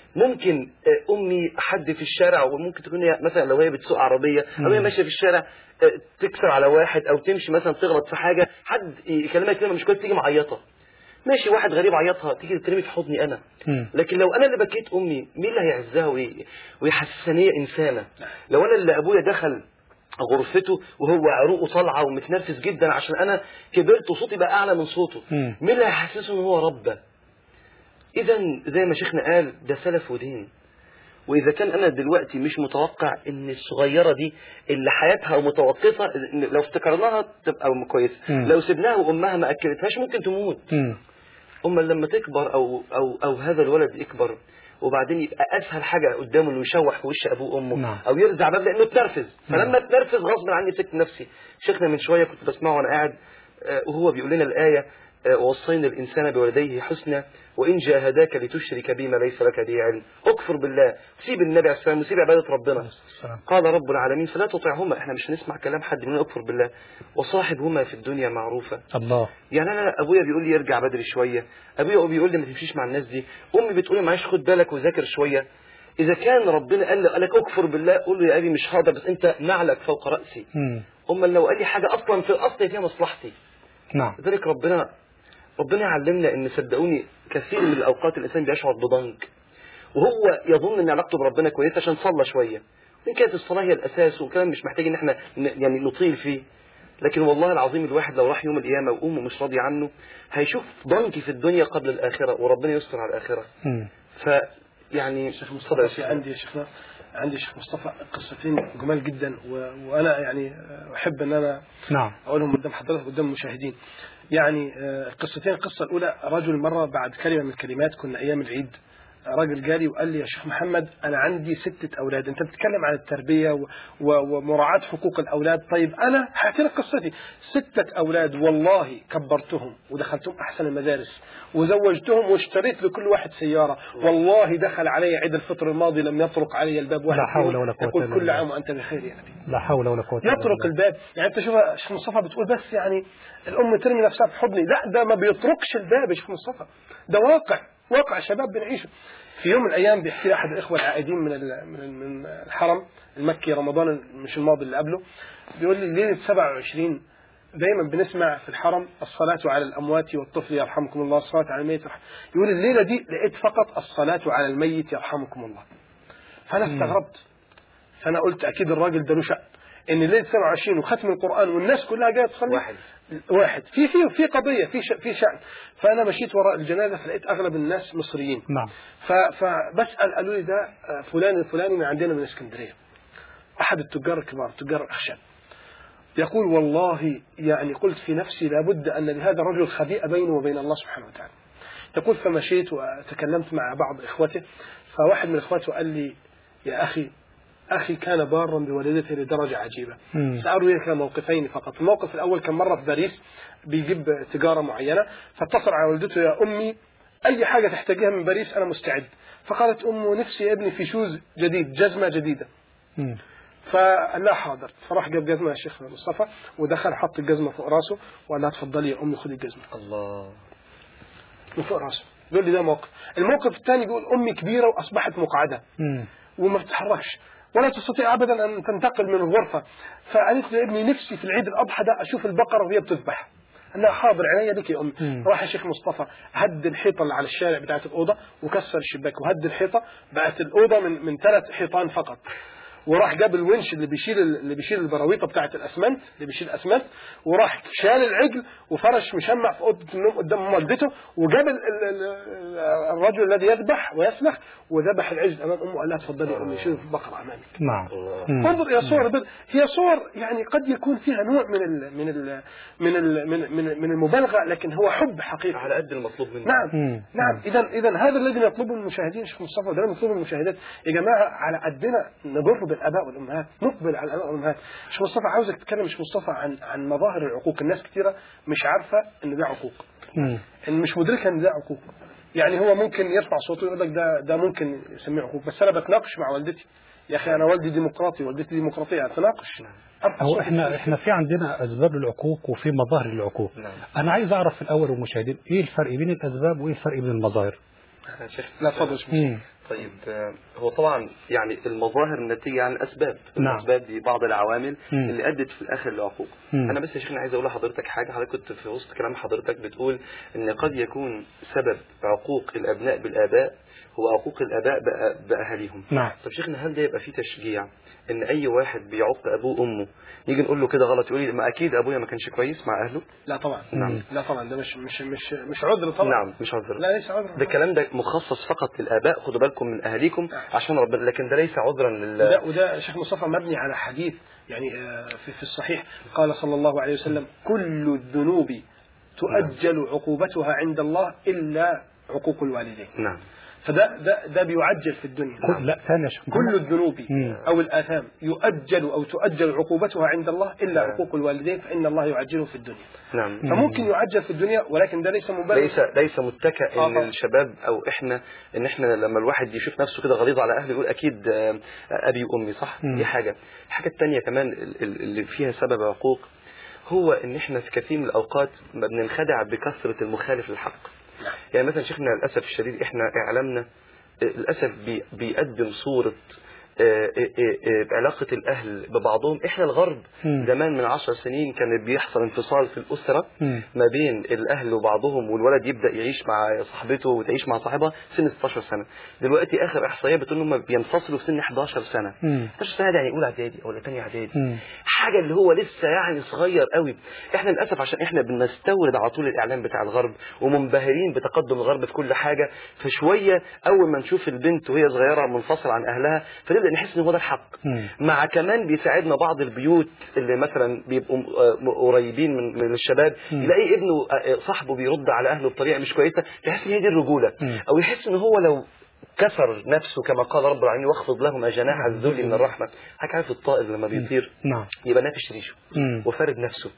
ممكن امي حد في الشارع، وممكن تكون هي مثلا لو هي بتسوق عربيه او هي ماشيه في الشارع تكسر على واحد او تمشي مثلا تغلط في حاجه، حد يكلمها كلمه مش كويس تيجي معيطه. ماشي، واحد غريب عيطها تيجي ترمي في حضني انا. لكن لو انا اللي بكيت امي، مين اللي هيعزها ويحسسني انسانه؟ لو انا اللي ابويا دخل غرفته وهو عروقه طالعه ومتنرفز جدا عشان انا كبرت وصوتي بقى اعلى من صوته، مين اللي هيحسسه ان هو ربه؟ اذا زي ما شيخنا قال ده سلف ودين. واذا كان انا دلوقتي مش متوقع ان الصغيره دي اللي حياتها متوقفه، لو افتكرناها تبقى كويسه، لو سيبناها وامها ما اكلتهاش ممكن تموت. اما لما تكبر او هذا الولد يكبر وبعدين يبقى اسهل حاجه قدامه انه يشوح في وش ابوه وامه او يرزع باب لانه اتنرفز، فلما اتنرفز غصب عني سكت نفسي. شيخنا من شويه كنت بسمعه وانا قاعد وهو بيقول لنا الايه ووصينا الانسان بوالديه حسنا وان جاهداك لتشرك بما ليس لك به علم. اكفر بالله، سيب النبي عليه السلام وسيب عباده ربنا. قال رب العالمين فلا تطعهما. احنا مش هنسمع كلام حد مننا، اكفر بالله. وصاحبهما في الدنيا معروفه. الله. يعني انا ابويا بيقول لي ارجع بدري شويه، ابويا بيقول لي ما تمشيش مع الناس دي، امي بتقول لي معلش خد بالك وذاكر شويه. اذا كان ربنا قال لك اكفر بالله قول له يا ابي مش هقدر، بس انت نعلك فوق راسي. اما لو قال لي حاجه اصلا في الاصل فيها مصلحتي. نعم. لذلك ربنا يعلمنا ان صدقوني كثير من الاوقات الانسان بيشعر بضنك وهو يظن ان علاقته بربنا كويسه عشان صلى شويه، وان كانت الصلاه هي الاساس وكمان مش محتاج ان احنا يعني نطيل فيه. لكن والله العظيم الواحد لو راح يوم القيامه وامه مش راضيه عنه هيشوف ضنك في الدنيا قبل الاخره، وربنا يستر على الاخره. يعني شيخ مصطفى عندي يا شيخنا، عندي شيخ مصطفى قصتين جمال جدا وانا يعني احب ان انا اقولهم قدام حضرتك قدام المشاهدين. يعني قصتين. القصه الاولى رجل مره بعد كلمه من الكلمات، كنا ايام العيد، راجل جالي وقال لي يا شيخ محمد انا عندي 6 اولاد، انت بتتكلم عن التربيه ومراعاه حقوق الاولاد. طيب انا هحكي لك قصتي. 6 اولاد والله كبرتهم ودخلتهم احسن المدارس وزوجتهم واشتريت لكل واحد سياره، والله دخل علي عيد الفطر الماضي لم يطرق علي الباب واحد. لا حول ولا قوه الا بالله. كل عام وانت بخير يا ابي. لا حول ولا قوه الا بالله. يطرق الباب. يعني انت شوف يا شيخ مصطفى بتقول بس يعني الام ترمي نفسها في حضني، لا ده ما بيطرقش الباب يا شيخ مصطفى، ده واقع شباب بنعيشه. في يوم من الايام بيحكي احد الاخوه العائدين من الحرم المكي رمضان مش الماضي اللي قبله، بيقول لي ليله 27 دايما بنسمع في الحرم الصلاه على الاموات والطفل يرحمكم الله، الصلاه على الميت يقول الليله دي لقيت فقط الصلاه على الميت يرحمكم الله. فانا استغربت، فانا قلت اكيد الراجل ده له شأن ان ليله 27 وختم القران والناس كلها جايه تصلي واحد في قضيه في شأن. فانا مشيت وراء الجنازه فلقيت اغلب الناس مصريين. نعم. فبسال قالوا لي ده فلان الفلاني من عندنا من اسكندريه، احد التجار الكبار تجار الاخشاب. يقول والله يعني قلت في نفسي لابد ان لهذا الرجل خبيئه بينه وبين الله سبحانه وتعالى. يقول فمشيت وتكلمت مع بعض اخوته، فواحد من اخواته قال لي يا أخي كان بارا بوالدته لدرجة عجيبة. سأروي لك موقفين فقط. الموقف الأول كان مرة في باريس بيجيب تجارة معينة، فاتصل على والدته يا أمي أي حاجة تحتاجها من باريس أنا مستعد. فقالت أمه نفسي يا ابني في شوز جديد، جزمة جديدة. فقال لا حاضر. فراح جاب جزمة يا شيخ مصطفى ودخل حط الجزمة فوق راسه وقال لها تفضلي يا أمي خذي الجزمة. الله. من فوق راسه. بيقول لي ده موقف. الموقف الثاني بيقول أمي كبيرة وأصبحت مقعدة وما بتتحركش ولا تستطيع أبدا أن تنتقل من الغرفة. فقالت لي ابني نفسي في العيد الأضحى ده أشوف البقرة وهي بتذبح. أنا حاضر عينيا بك يا أمي. راح يا شيخ مصطفى هد الحيطة اللي على الشارع بتاعت الأوضة وكسر الشباك وهد الحيطة، بقت الأوضة من 3 حيطان فقط. وراح جاب الونش اللي بيشيل البراويطه بتاعه الاسمنت اللي بيشيل اسمنت، وراح شال العجل وفرش مشمع في اوضه النوم قدام والدته، وجاب الرجل الذي يذبح ويسلخ وذبح العجل امام امه وقال لها تفضلي يا امي شوف البقره امامك. نعم. انظر الى صور، هي صور يعني قد يكون فيها نوع من المبالغه، لكن هو حب حقيقي على قد المطلوب منه. نعم. اذا هذا الذي يطلبه المشاهدين شيخ مصطفى، ده المطلوب من المشاهدات يا جماعه، على قدنا نبر بالاباء والامهات، نقبل على الاباء والامهات. شيخ مصطفى عاوزك تتكلم شيخ مصطفى عن مظاهر العقوق. الناس كثيره مش عارفه ان ده عقوق، ان مش مدركه ان ده عقوق. يعني هو ممكن يرفع صوته ويقول لك ده ممكن يسميه عقوق، بس انا بتناقش مع والدتي يا اخي، انا والدي ديمقراطي والدتي ديمقراطيه، اتناقش. هو احنا في عندنا اسباب للعقوق وفي مظاهر للعقوق. انا عايز اعرف في الاول المشاهدين ايه الفرق بين الاسباب وايه الفرق بين المظاهر. لا تفضل. طيب هو طبعا يعني المظاهر نتيجة عن الأسباب. نعم. الأسباب دي بعض العوامل اللي أدت في الآخر لعقوق. أنا بس يا شيخنا عايز أقول لحضرتك حاجة. حضرتك كنت في وسط كلام حضرتك بتقول إن قد يكون سبب عقوق الأبناء بالآباء هو عقوق الآباء بأهاليهم. نعم. طب شيخنا هل ده يبقى فيه تشجيع إن أي واحد بيعق أبوه وأمه نيجي نقول له كده غلط يقول لي ما أكيد أبويا ما كانش كويس مع أهله؟ لا طبعا. نعم. لا طبعا، ده مش عذر طبعا. نعم مش عذر. لا ليس عذر. ده الكلام ده مخصص فقط للآباء، خدوا بالكم من أهاليكم عشان ربنا، لكن ده ليس عذرا وده شيخ مصطفى مبني على حديث يعني في الصحيح قال صلى الله عليه وسلم كل الذنوب تؤجل عقوبتها عند الله إلا عقوق الوالدين. نعم. فده بيعجل في الدنيا. لا ثانية كل الذنوب أو الآثام يؤجل أو تؤجل عقوبتها عند الله إلا عقوق الوالدين فإن الله يعجله في الدنيا. نعم. فممكن يعجل في الدنيا ولكن ده ليس مبرر. ليس متكئ ان الشباب او احنا لما الواحد يشوف نفسه كده غليظ على اهله يقول اكيد ابي وامي صح. دي حاجة. الحاجة الثانية كمان اللي فيها سبب عقوق هو ان احنا في كثير من الاوقات بننخدع بكثرة المخالف للحق. يعني مثلا شيخنا للاسف الشديد احنا اعلامنا للاسف بيقدم صورة علاقة الأهل ببعضهم. إحنا الغرب زمان من 10 سنين كان بيحصل انفصال في الأسرة ما بين الأهل وبعضهم والولد يبدأ يعيش مع صاحبته وتعيش مع صاحبها سن 16 سنة. دلوقتي آخر إحصائية بتقول إنهم بينفصلوا في سن 11 سنة. 11 سنة ده يعني أولى إعدادي أو ثانية إعدادي، حاجة اللي هو لسه يعني صغير قوي. إحنا للأسف عشان إحنا بنستورد على طول الإعلام بتاع الغرب ومنبهرين بتقدم الغرب في كل حاجة، فشوية أول ما نشوف البنت وهي صغيرة منفصلة عن أهلها فنبدأ نحس ان هو ده الحق. مع كمان بيساعدنا بعض البيوت اللي مثلا بيبقوا قريبين من الشباب يلاقي ابنه صاحبه بيرد على اهله بطريقه مش كويسه تحس ان هي دي الرجوله، او يحس ان هو لو كسر نفسه كما قال رب العالمين واخفض لهم جناح الذل من الرحمه. حضرتك عارف الطائر لما بيطير يبقى نافش ريشه وفارد نفسه،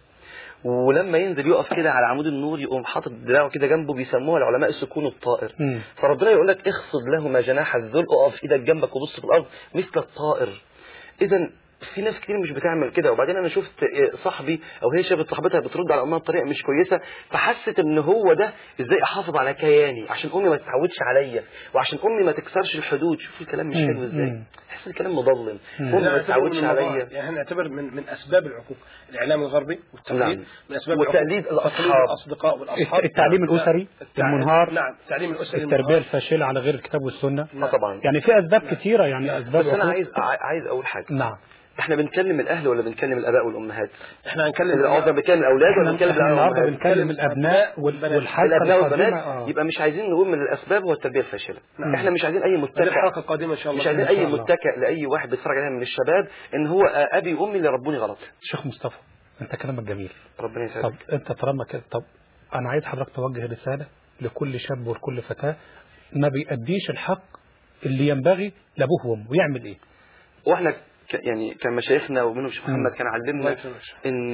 ولما ينزل يقف كده على عمود النور يقوم حاطط دراعه كده جنبه، بيسموها العلماء سكون الطائر. فربنا يقول لك اخفض لهما جناح الذل، اقف ايدك جنبك وبص في الارض مثل الطائر. اذا في ناس كتير مش بتعمل كده. وبعدين انا شفت صاحبي او هي شافت صاحبتها بترد على امها بطريقه مش كويسه فحست ان هو ده ازاي احافظ على كياني عشان امي ما تتعودش عليا وعشان امي ما تكسرش الحدود. شوف الكلام مش حلو ازاي، تحس الكلام مظلم. امي ما تتعودش عليا. يعني نعتبر من اسباب العقوق الاعلام الغربي والتقليد. من اسباب وتقليد الاصدقاء والاصحاب، التعليم الاسري المنهار. نعم التعليم الاسري، التربيه الفاشله على غير الكتاب والسنه. طبعا يعني في اسباب كثيره، يعني اسباب. بس انا عايز اقول حاجه. نعم. احنا بنكلم الاهل ولا بنكلم الاباء والامهات؟ احنا هنكلم بنكلم الاولاد ولا بنكلم النهارده بنكلم الابناء والحلقه الابناء والبنات. يبقى مش عايزين نقول من الاسباب هو التربيه الفاشله. احنا مش عايزين اي متكئ. الحلقه القادمه ان شاء الله مش عايزين اي متكئ لاي واحد بيتفرج عليها من الشباب ان هو ابي وامي اللي ربوني غلط. شيخ مصطفى انت كلامك جميل، ربنا يسعدك. طب انت طالما كده، طب انا عايز حضرتك توجه رساله لكل شاب ولكل فتاه ما بيأديش الحق اللي ينبغي لابوه وامه، يعمل ايه؟ واحنا يعني كان مشايخنا ومنهم شيخ محمد كان علمنا ان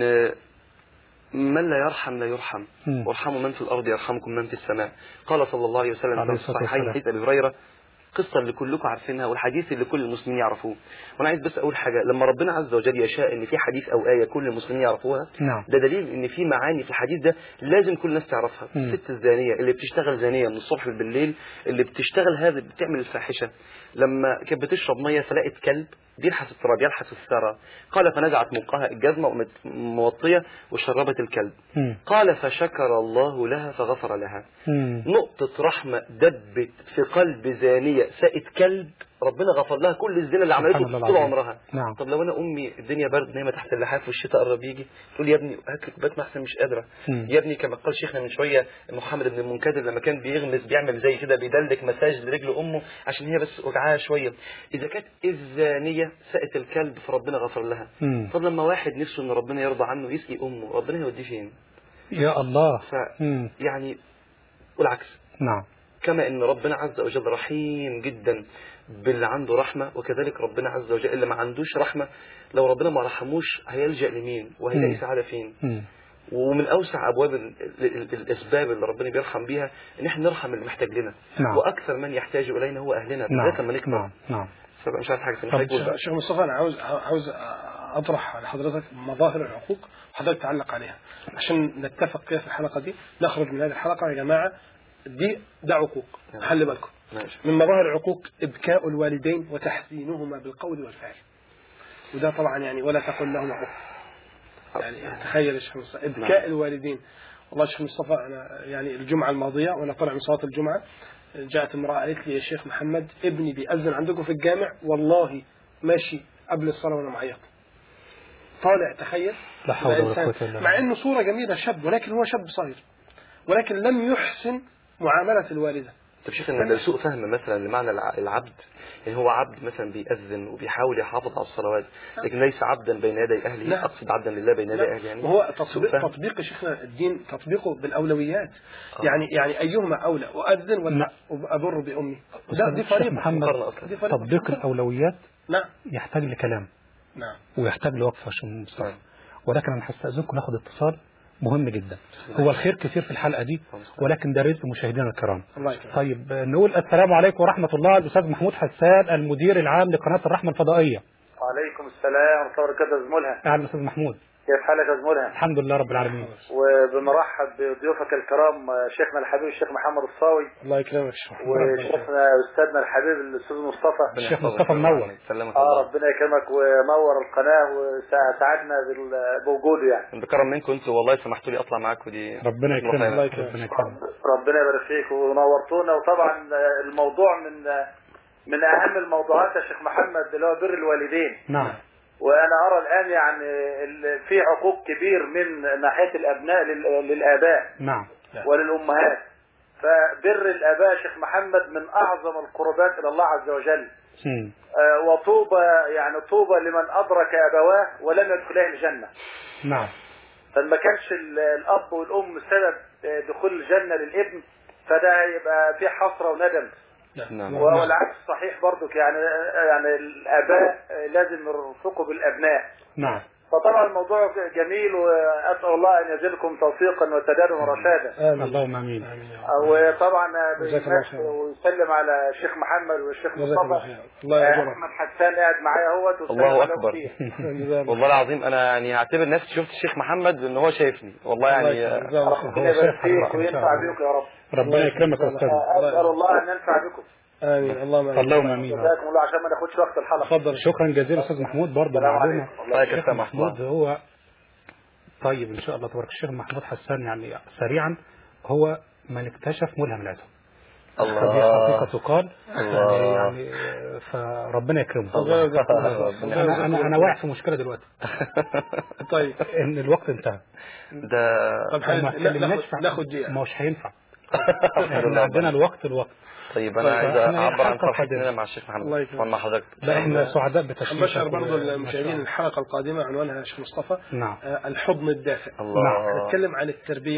من لا يرحم لا يرحم، وارحموا من في الارض يرحمكم من في السماء. قال صلى الله عليه وسلم في الصحيحين حديث ابي هريره، قصة اللي كلكم عارفينها والحديث اللي كل المسلمين يعرفوه. وانا عايز بس اقول حاجة، لما ربنا عز وجل يشاء ان في حديث او آية كل المسلمين يعرفوها ده دليل ان في معاني في الحديث ده لازم كل الناس تعرفها. الست الزانية اللي بتشتغل زانية من الصبح بالليل، اللي بتشتغل هذا بتعمل الفاحشة، لما كانت بتشرب مية فلقت كلب بيلحس التراب يلحس الثرى، قال فنزعت منقها الجزمة موطية وشربت الكلب. قال فشكر الله لها فغفر لها. نقطة رحمة دبت في قلب زانية سقت كلب، ربنا غفر لها كل الزنا اللي عملته طول عمرها. طب لو انا امي الدنيا برد نايمه تحت اللحاف والشتاء قرب يجي تقول يا ابني هات لي كوبايه محسن مش قادره. يا ابني كما قال شيخنا من شويه محمد بن المنكدر لما كان بيغمس بيعمل زي كده بيدلك مساج لرجل امه عشان هي بس وجعاها شويه. اذا كانت الزانيه سقت الكلب فربنا غفر لها، طب لما واحد نفسه ان ربنا يرضى عنه يسقي امه ربنا هيوديه فين؟ يا الله. يعني والعكس. نعم. كما ان ربنا عز وجل رحيم جدا باللي عنده رحمة، وكذلك ربنا عز وجل اللي ما عندوش رحمة لو ربنا ما رحموش هيلجأ لمين وهيلاقي سعادة فين؟ ومن أوسع أبواب الأسباب اللي ربنا بيرحم بيها إن احنا نرحم اللي محتاج لنا. وأكثر من يحتاج إلينا هو أهلنا بالذات لما نكبر. فبقى مش عارف حاجة ثانية. شيخ مصطفى أنا عاوز أطرح لحضرتك مظاهر العقوق وحضرتك تعلق عليها عشان نتفق كده في الحلقة دي. نخرج من هذه الحلقة يا جماعة ده عقوق. خلي بالكم من مظاهر العقوق إبكاء الوالدين وتحسينهما بالقول والفعل، وده طبعا يعني ولا تقل لهما أف. يعني تخيل الشيخ مصطفى إبكاء الوالدين. والله الشيخ مصطفى أنا يعني الجمعة الماضية وأنا طالع من صلاة الجمعة جاءت امرأة قالت لي يا شيخ محمد ابني بيأذن عندكم في الجامع والله ماشي قبل الصلاة وأنا معيط. طالع تخيل لا حول ولا قوة إلا بالله. مع إنه صورة جميلة شاب، ولكن هو شاب صغير ولكن لم يحسن معاملة الوالدة. طب شيخ ان ده سوء فهم مثلا لمعنى العبد، يعني هو عبد مثلا بيأذن وبيحاول يحافظ على الصلوات لكن ليس عبدا بين يدي اهله. نعم. اقصد عبدا لله بين يدي اهله، يعني وهو تطبيق شيخنا الدين تطبيقه بالاولويات. يعني ايهما اولى اؤذن ولا ابر بامي؟ دي فريضه محمد. تطبيق الاولويات نعم يحتاج لكلام نعم ويحتاج لوقفه عشان ولكن انا هستأذنكم ناخد اتصال مهم جدا. هو الخير كثير في الحلقة دي ولكن ده رزق مشاهدينا الكرام. طيب نقول السلام عليكم ورحمة الله. الأستاذ محمود حسان المدير العام لقناة الرحمة الفضائية. وعليكم السلام ورحمة الله وبركاته. زميلها أهلا أستاذ محمود، كيف حالك يا زميلها؟ الحمد لله رب العالمين. وبنرحب بضيوفك الكرام شيخنا الحبيب الشيخ محمد الصاوي. الله يكرمك. وشيخنا أستاذنا الحبيب الأستاذ مصطفى. الشيخ مصطفى منور. ربنا يكرمك ونور القناة وساعدنا بوجوده يعني. بكرم منكم انتوا والله سمحتوا لي اطلع معاكم دي. ربنا يكرمك. ربنا يبارك فيك ونورتونا. وطبعا الموضوع من أهم الموضوعات يا شيخ محمد اللي هو بر الوالدين. نعم. وأنا أرى الآن يعني في عقوق كبير من ناحية الأبناء للآباء. نعم. وللأمهات. فبر الآباء شيخ محمد من أعظم القربات إلى الله عز وجل. وطوبى يعني طوبى لمن أدرك أبواه ولم يدخلاه الجنة. نعم. فما كانش الأب والأم سبب دخول الجنة للابن فده يبقى في حسرة وندم. نعم. والعكس صحيح برضك يعني الآباء لازم يرفقوا بالأبناء. نعم. فطبعا الموضوع جميل وأسأل الله أن يزيدكم توفيقا وسدادا ورشادا. اللهم آمين. وطبعا ويسلم على الشيخ محمد والشيخ مصطفى. أحمد حسان قاعد معايا اهوت. الله أكبر. والله العظيم أنا يعني أعتبر نفسي شفت الشيخ محمد إن هو شايفني والله يعني. ربنا يبارك فيك وينفع بيك يا رب. ربنا يكرمك يا أستاذ. أسأل الله أن ينفع بكم. آمين. اللهم آمين. جزاكم الله عشان ما ناخدش وقت الحلقة. تفضل. شكرا جزيلا أستاذ محمود. برضه معلومة الشيخ محمود هو طيب إن شاء الله تبارك الشيخ محمود حسان يعني سريعا هو من اكتشف ملهم العتم. الله. حقيقة تقال يعني فربنا يكرمه. أنا واقع في مشكلة دلوقتي. طيب إن الوقت انتهى. ده طب ناخد دقيقة. ما هوش هينفع. احنا عندنا الوقت. طيب انا عايز اعبر عن فرحتنا مع الشيخ محمد ومع حضرتك. لا احنا سعداء بتشريفك. بشر برضه المشاهدين الحلقه القادمه عنوانها يا شيخ مصطفى. نعم. الحضن الدافئ. نعم. نتكلم عن التربيه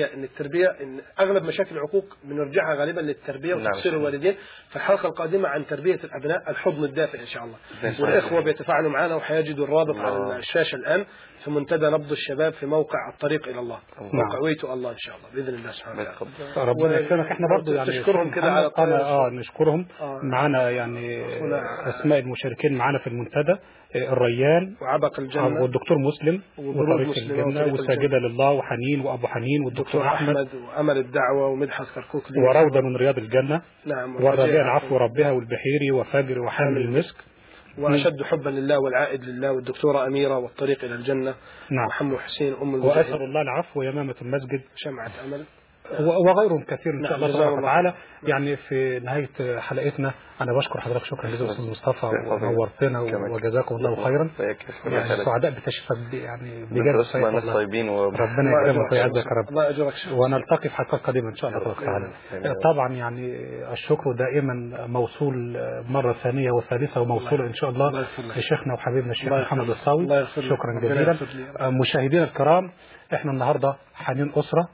ان اغلب مشاكل العقوق بنرجعها غالبا للتربيه وتقصير الوالدين. في الحلقه القادمه عن تربيه الابناء الحضن الدافئ ان شاء الله. والاخوه بيتفاعلوا معنا وحيجدوا الرابط على الشاشه الان في منتدى نبض الشباب في موقع الطريق الى الله. موقع ويتو الله ان شاء الله باذن الله سبحانه وتعالى. ربنا يكرمك. احنا برضه يعني نشكرهم كده على نشكرهم معنا يعني اسماء المشاركين معنا في المنتدى الريان وعبق الجنة والدكتور مسلم وطريق الجنة والساجدة لله وحنين وأبو حنين والدكتور أحمد وأمل الدعوة ومدحت كركوك وروضة من رياض الجنة. نعم. والربيع العفو ربها والبحيري وفاجر وحامل المسك وأشد حبا لله والعائد لله والدكتورة أميرة والطريق إلى الجنة. نعم. محمد حسين أم المجاهد وأسأل الله العفو ويمامة المسجد شمعة أمل وغيرهم كثير ان شاء الله تبارك وتعالى. يعني في نهايه حلقتنا انا بشكر حضرتك شكرا جزيلا استاذ مصطفى ونورتنا وجزاكم الله خيرا. يعني سعداء بتشريفك يعني بجد ناس طيبين ربنا يكرمك ويعزك يا رب. الله يجزاك ونلتقي في حلقات قادمه ان شاء الله تبارك وتعالى. طبعا يعني الشكر دائما موصول مره ثانيه وثالثه وموصول ان شاء الله لشيخنا وحبيبنا الشيخ محمد الصاوي. شكرا جزيلا. مشاهدينا الكرام احنا النهارده حنين اسره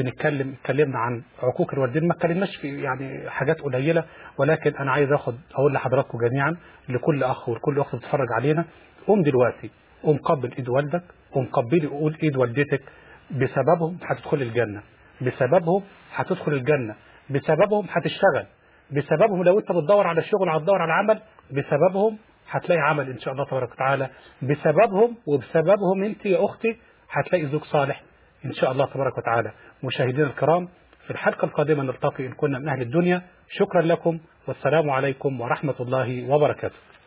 اتكلمنا عن عقوق الوالدين. ما اتكلمناش في يعني حاجات قليله ولكن انا عايز اقول لحضراتكم جميعا لكل اخ ولكل اخت بتتفرج علينا قوم دلوقتي قوم قبل ايد والدك قوم قبلي وقول ايد والدتك. بسببهم هتدخل الجنه. بسببهم هتدخل الجنه. بسببهم هتشتغل. بسببهم لو انت بتدور على الشغل هتدور على عمل. بسببهم هتلاقي عمل ان شاء الله تبارك وتعالى. بسببهم وبسببهم انت يا اختي هتلاقي زوج صالح ان شاء الله تبارك وتعالى. مشاهدينا الكرام في الحلقة القادمة نلتقي إن كنا من أهل الدنيا. شكرا لكم والسلام عليكم ورحمة الله وبركاته.